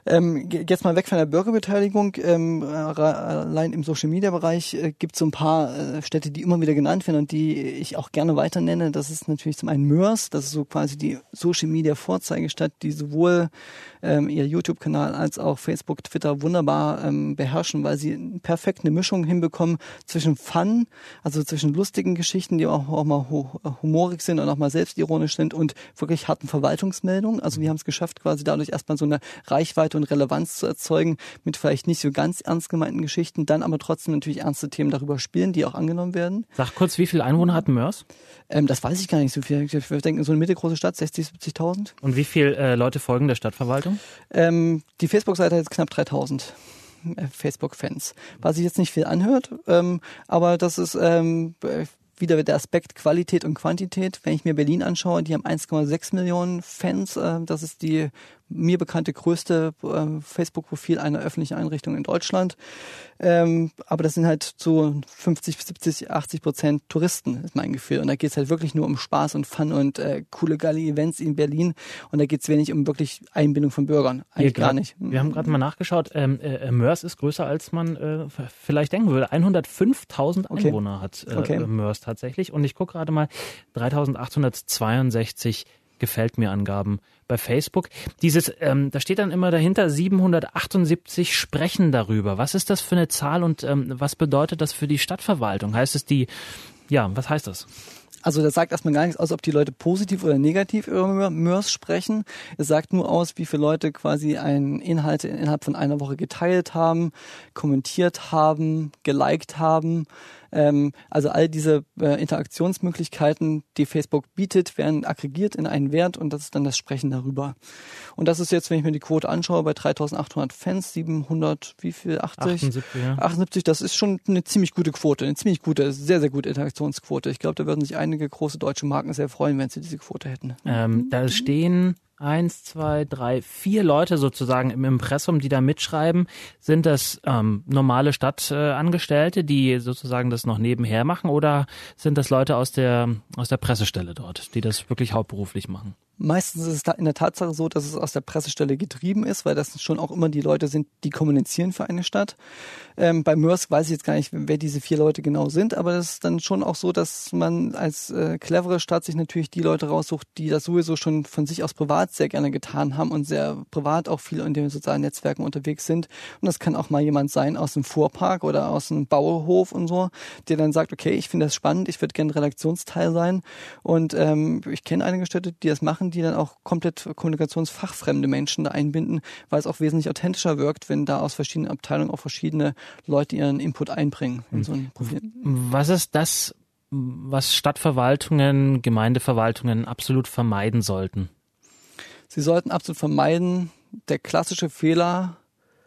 Jetzt mal weg von der Bürgerbeteiligung. Allein im Social-Media-Bereich gibt es so ein paar Städte, die immer wieder genannt werden und die ich auch gerne weiter nenne. Das ist natürlich zum einen Mörs, das ist so quasi die Social-Media-Vorzeigestadt, die sowohl ihr YouTube-Kanal als auch Facebook, Twitter wunderbar beherrschen, weil sie perfekt eine Mischung hinbekommen zwischen Fun, also zwischen lustigen Geschichten, die auch mal humorig sind und auch mal selbstironisch sind und wirklich harten Verwaltungsmeldungen. Also wir haben es geschafft, quasi dadurch erstmal so eine Reichweite und Relevanz zu erzeugen mit vielleicht nicht so ganz ernst gemeinten Geschichten, dann aber trotzdem natürlich ernste Themen darüber spielen, die auch angenommen werden. Sag kurz, wie viele Einwohner hat Mörs? Das weiß ich gar nicht so viel. Ich denke, so eine mittelgroße Stadt, 60.000, 70.000. Und wie viele Leute folgen der Stadtverwaltung? Die Facebook-Seite hat jetzt knapp 3.000 Facebook-Fans. Was sich jetzt nicht viel anhört, aber das ist wieder der Aspekt Qualität und Quantität. Wenn ich mir Berlin anschaue, die haben 1,6 Millionen Fans. Das ist die mir bekannte größte Facebook-Profil einer öffentlichen Einrichtung in Deutschland. Aber das sind halt so 50, 70, 80% Touristen, ist mein Gefühl. Und da geht es halt wirklich nur um Spaß und Fun und coole, geile Events in Berlin. Und da geht es wenig um wirklich Einbindung von Bürgern. Eigentlich gar nicht. Wir haben gerade mal nachgeschaut. Mörs ist größer, als man vielleicht denken würde. 105.000 Einwoner hat Mörs tatsächlich. Und ich gucke gerade mal, 3.862 gefällt mir Angaben bei Facebook. Da steht dann immer dahinter, 778 sprechen darüber. Was ist das für eine Zahl und was bedeutet das für die Stadtverwaltung? Heißt es was heißt das? Also das sagt erstmal gar nichts aus, ob die Leute positiv oder negativ über Mörs sprechen. Es sagt nur aus, wie viele Leute quasi einen Inhalt innerhalb von einer Woche geteilt haben, kommentiert haben, geliked haben. Also all diese Interaktionsmöglichkeiten, die Facebook bietet, werden aggregiert in einen Wert und das ist dann das Sprechen darüber. Und das ist jetzt, wenn ich mir die Quote anschaue, bei 3.800 Fans, 700, wie viel? 78, 78, das ist schon eine ziemlich gute Quote, eine ziemlich gute, sehr, sehr gute Interaktionsquote. Ich glaube, da würden sich einige große deutsche Marken sehr freuen, wenn sie diese Quote hätten. Da stehen 1, 2, 3, 4 Leute sozusagen im Impressum, die da mitschreiben. Sind das normale Stadtangestellte, die sozusagen das noch nebenher machen, oder sind das Leute aus der Pressestelle dort, die das wirklich hauptberuflich machen? Meistens ist es in der Tatsache so, dass es aus der Pressestelle getrieben ist, weil das schon auch immer die Leute sind, die kommunizieren für eine Stadt. Bei Mörs weiß ich jetzt gar nicht, wer diese 4 Leute genau sind, aber das ist dann schon auch so, dass man als clevere Stadt sich natürlich die Leute raussucht, die das sowieso schon von sich aus privat sehr gerne getan haben und sehr privat auch viel in den sozialen Netzwerken unterwegs sind. Und das kann auch mal jemand sein aus dem Fuhrpark oder aus dem Bauhof und so, der dann sagt, okay, ich finde das spannend, ich würde gerne Redaktionsteil sein. Und ich kenne einige Städte, die das machen, die dann auch komplett kommunikationsfachfremde Menschen da einbinden, weil es auch wesentlich authentischer wirkt, wenn da aus verschiedenen Abteilungen auch verschiedene Leute ihren Input einbringen in so ein Profil. Was ist das, was Stadtverwaltungen, Gemeindeverwaltungen absolut vermeiden sollten? Sie sollten absolut vermeiden, der klassische Fehler,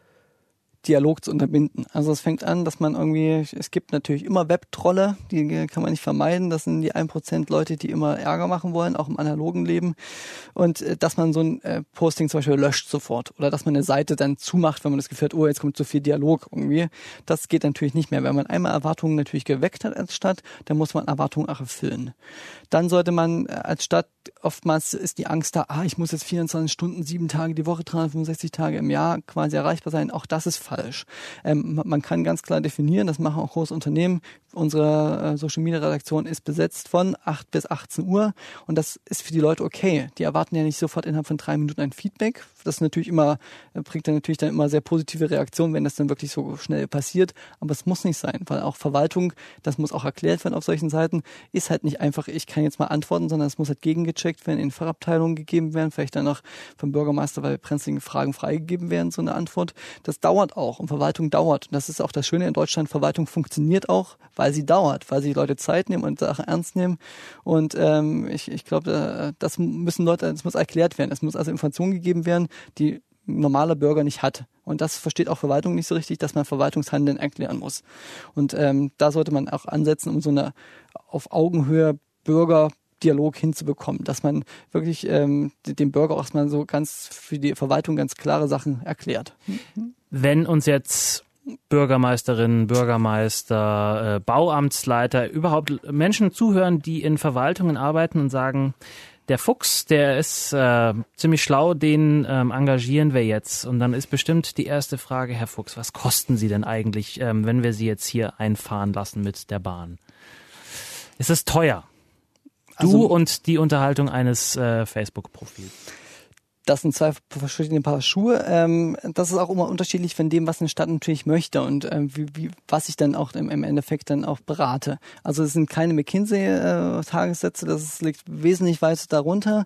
Dialog zu unterbinden. Also es fängt an, dass man es gibt natürlich immer Webtrolle, die kann man nicht vermeiden. Das sind die 1% Leute, die immer Ärger machen wollen, auch im analogen Leben. Und dass man so ein Posting zum Beispiel löscht sofort oder dass man eine Seite dann zumacht, wenn man das Gefühl hat, jetzt kommt zu viel Dialog irgendwie. Das geht natürlich nicht mehr. Wenn man einmal Erwartungen natürlich geweckt hat als Stadt, dann muss man Erwartungen auch erfüllen. Dann sollte man als Stadt, oftmals ist die Angst da, ich muss jetzt 24 Stunden, 7 Tage die Woche, 365 Tage im Jahr quasi erreichbar sein. Auch das ist falsch. Man kann ganz klar definieren, das machen auch große Unternehmen. Unsere Social-Media-Redaktion ist besetzt von 8 bis 18 Uhr und das ist für die Leute okay. Die erwarten ja nicht sofort innerhalb von 3 Minuten ein Feedback. Das natürlich bringt dann natürlich immer sehr positive Reaktionen, wenn das dann wirklich so schnell passiert. Aber es muss nicht sein, weil auch Verwaltung, das muss auch erklärt werden auf solchen Seiten, ist halt nicht einfach, ich kann jetzt mal antworten, sondern es muss halt gegengecheckt werden, in Fachabteilungen gegeben werden, vielleicht dann auch vom Bürgermeister bei brenzligen Fragen freigegeben werden, so eine Antwort. Das dauert auch und Verwaltung dauert. Und das ist auch das Schöne in Deutschland, Verwaltung funktioniert auch, weil sie dauert, weil sie Leute Zeit nehmen und Sachen ernst nehmen. Und ich glaube, das muss erklärt werden. Es muss also Informationen gegeben werden, die ein normaler Bürger nicht hat. Und das versteht auch Verwaltung nicht so richtig, dass man Verwaltungshandeln erklären muss. Und da sollte man auch ansetzen, um so eine auf Augenhöhe Bürgerdialog hinzubekommen, dass man wirklich dem Bürger auch erstmal so ganz für die Verwaltung ganz klare Sachen erklärt. Wenn uns jetzt Bürgermeisterinnen, Bürgermeister, Bauamtsleiter, überhaupt Menschen zuhören, die in Verwaltungen arbeiten und sagen, Der Fuchs, der ist ziemlich schlau, den engagieren wir jetzt. Und dann ist bestimmt die erste Frage, Herr Fuchs, was kosten Sie denn eigentlich, wenn wir Sie jetzt hier einfahren lassen mit der Bahn? Ist es teuer? Du und die Unterhaltung eines Facebook-Profils. Das sind zwei verschiedene Paar Schuhe. Das ist auch immer unterschiedlich von dem, was eine Stadt natürlich möchte und was ich dann auch im Endeffekt dann auch berate. Also es sind keine McKinsey-Tagessätze, das liegt wesentlich weiter darunter.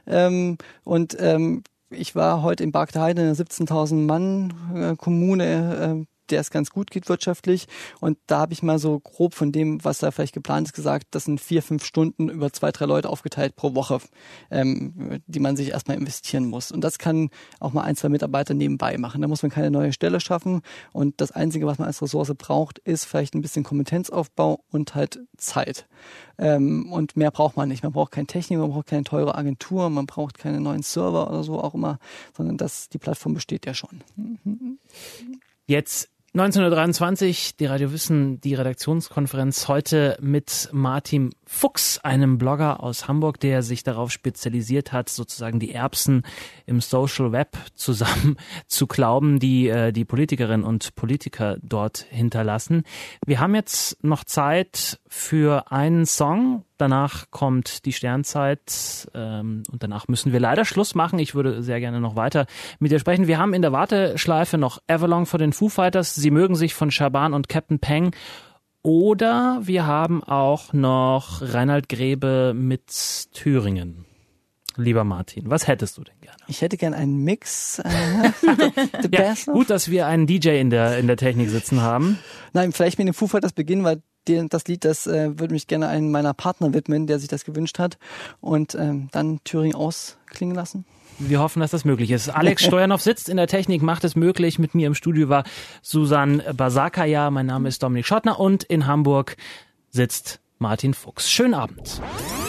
Ich war heute in Bargteheide, in einer 17.000 Mann Kommune, der es ganz gut geht wirtschaftlich. Und da habe ich mal so grob von dem, was da vielleicht geplant ist, gesagt, das sind 4-5 Stunden über 2-3 Leute aufgeteilt pro Woche, die man sich erstmal investieren muss. Und das kann auch mal 1-2 Mitarbeiter nebenbei machen. Da muss man keine neue Stelle schaffen. Und das Einzige, was man als Ressource braucht, ist vielleicht ein bisschen Kompetenzaufbau und halt Zeit. Und mehr braucht man nicht. Man braucht keine Technik, man braucht keine teure Agentur, man braucht keine neuen Server oder so auch immer, sondern die Plattform besteht ja schon. Jetzt 1923, die Radio Wissen, die Redaktionskonferenz heute mit Martin Fuchs, einem Blogger aus Hamburg, der sich darauf spezialisiert hat, sozusagen die Erbsen im Social Web zusammen zu klauben, die die Politikerinnen und Politiker dort hinterlassen. Wir haben jetzt noch Zeit für einen Song. Danach kommt die Sternzeit und danach müssen wir leider Schluss machen. Ich würde sehr gerne noch weiter mit dir sprechen. Wir haben in der Warteschleife noch Everlong von den Foo Fighters. Sie mögen sich von Schaban und Captain Peng. Oder wir haben auch noch Reinhard Grebe mit Thüringen. Lieber Martin, was hättest du denn gerne? Ich hätte gerne einen Mix. Ja, gut, dass wir einen DJ in der Technik sitzen haben. Nein, vielleicht mit dem Foo Fighters beginnen, weil das Lied, das würde mich gerne einem meiner Partner widmen, der sich das gewünscht hat. Und dann Thüringen ausklingen lassen. Wir hoffen, dass das möglich ist. Alex Stojanov sitzt in der Technik, macht es möglich. Mit mir im Studio war Susan Basakaya. Mein Name ist Dominik Schottner und in Hamburg sitzt Martin Fuchs. Schönen Abend.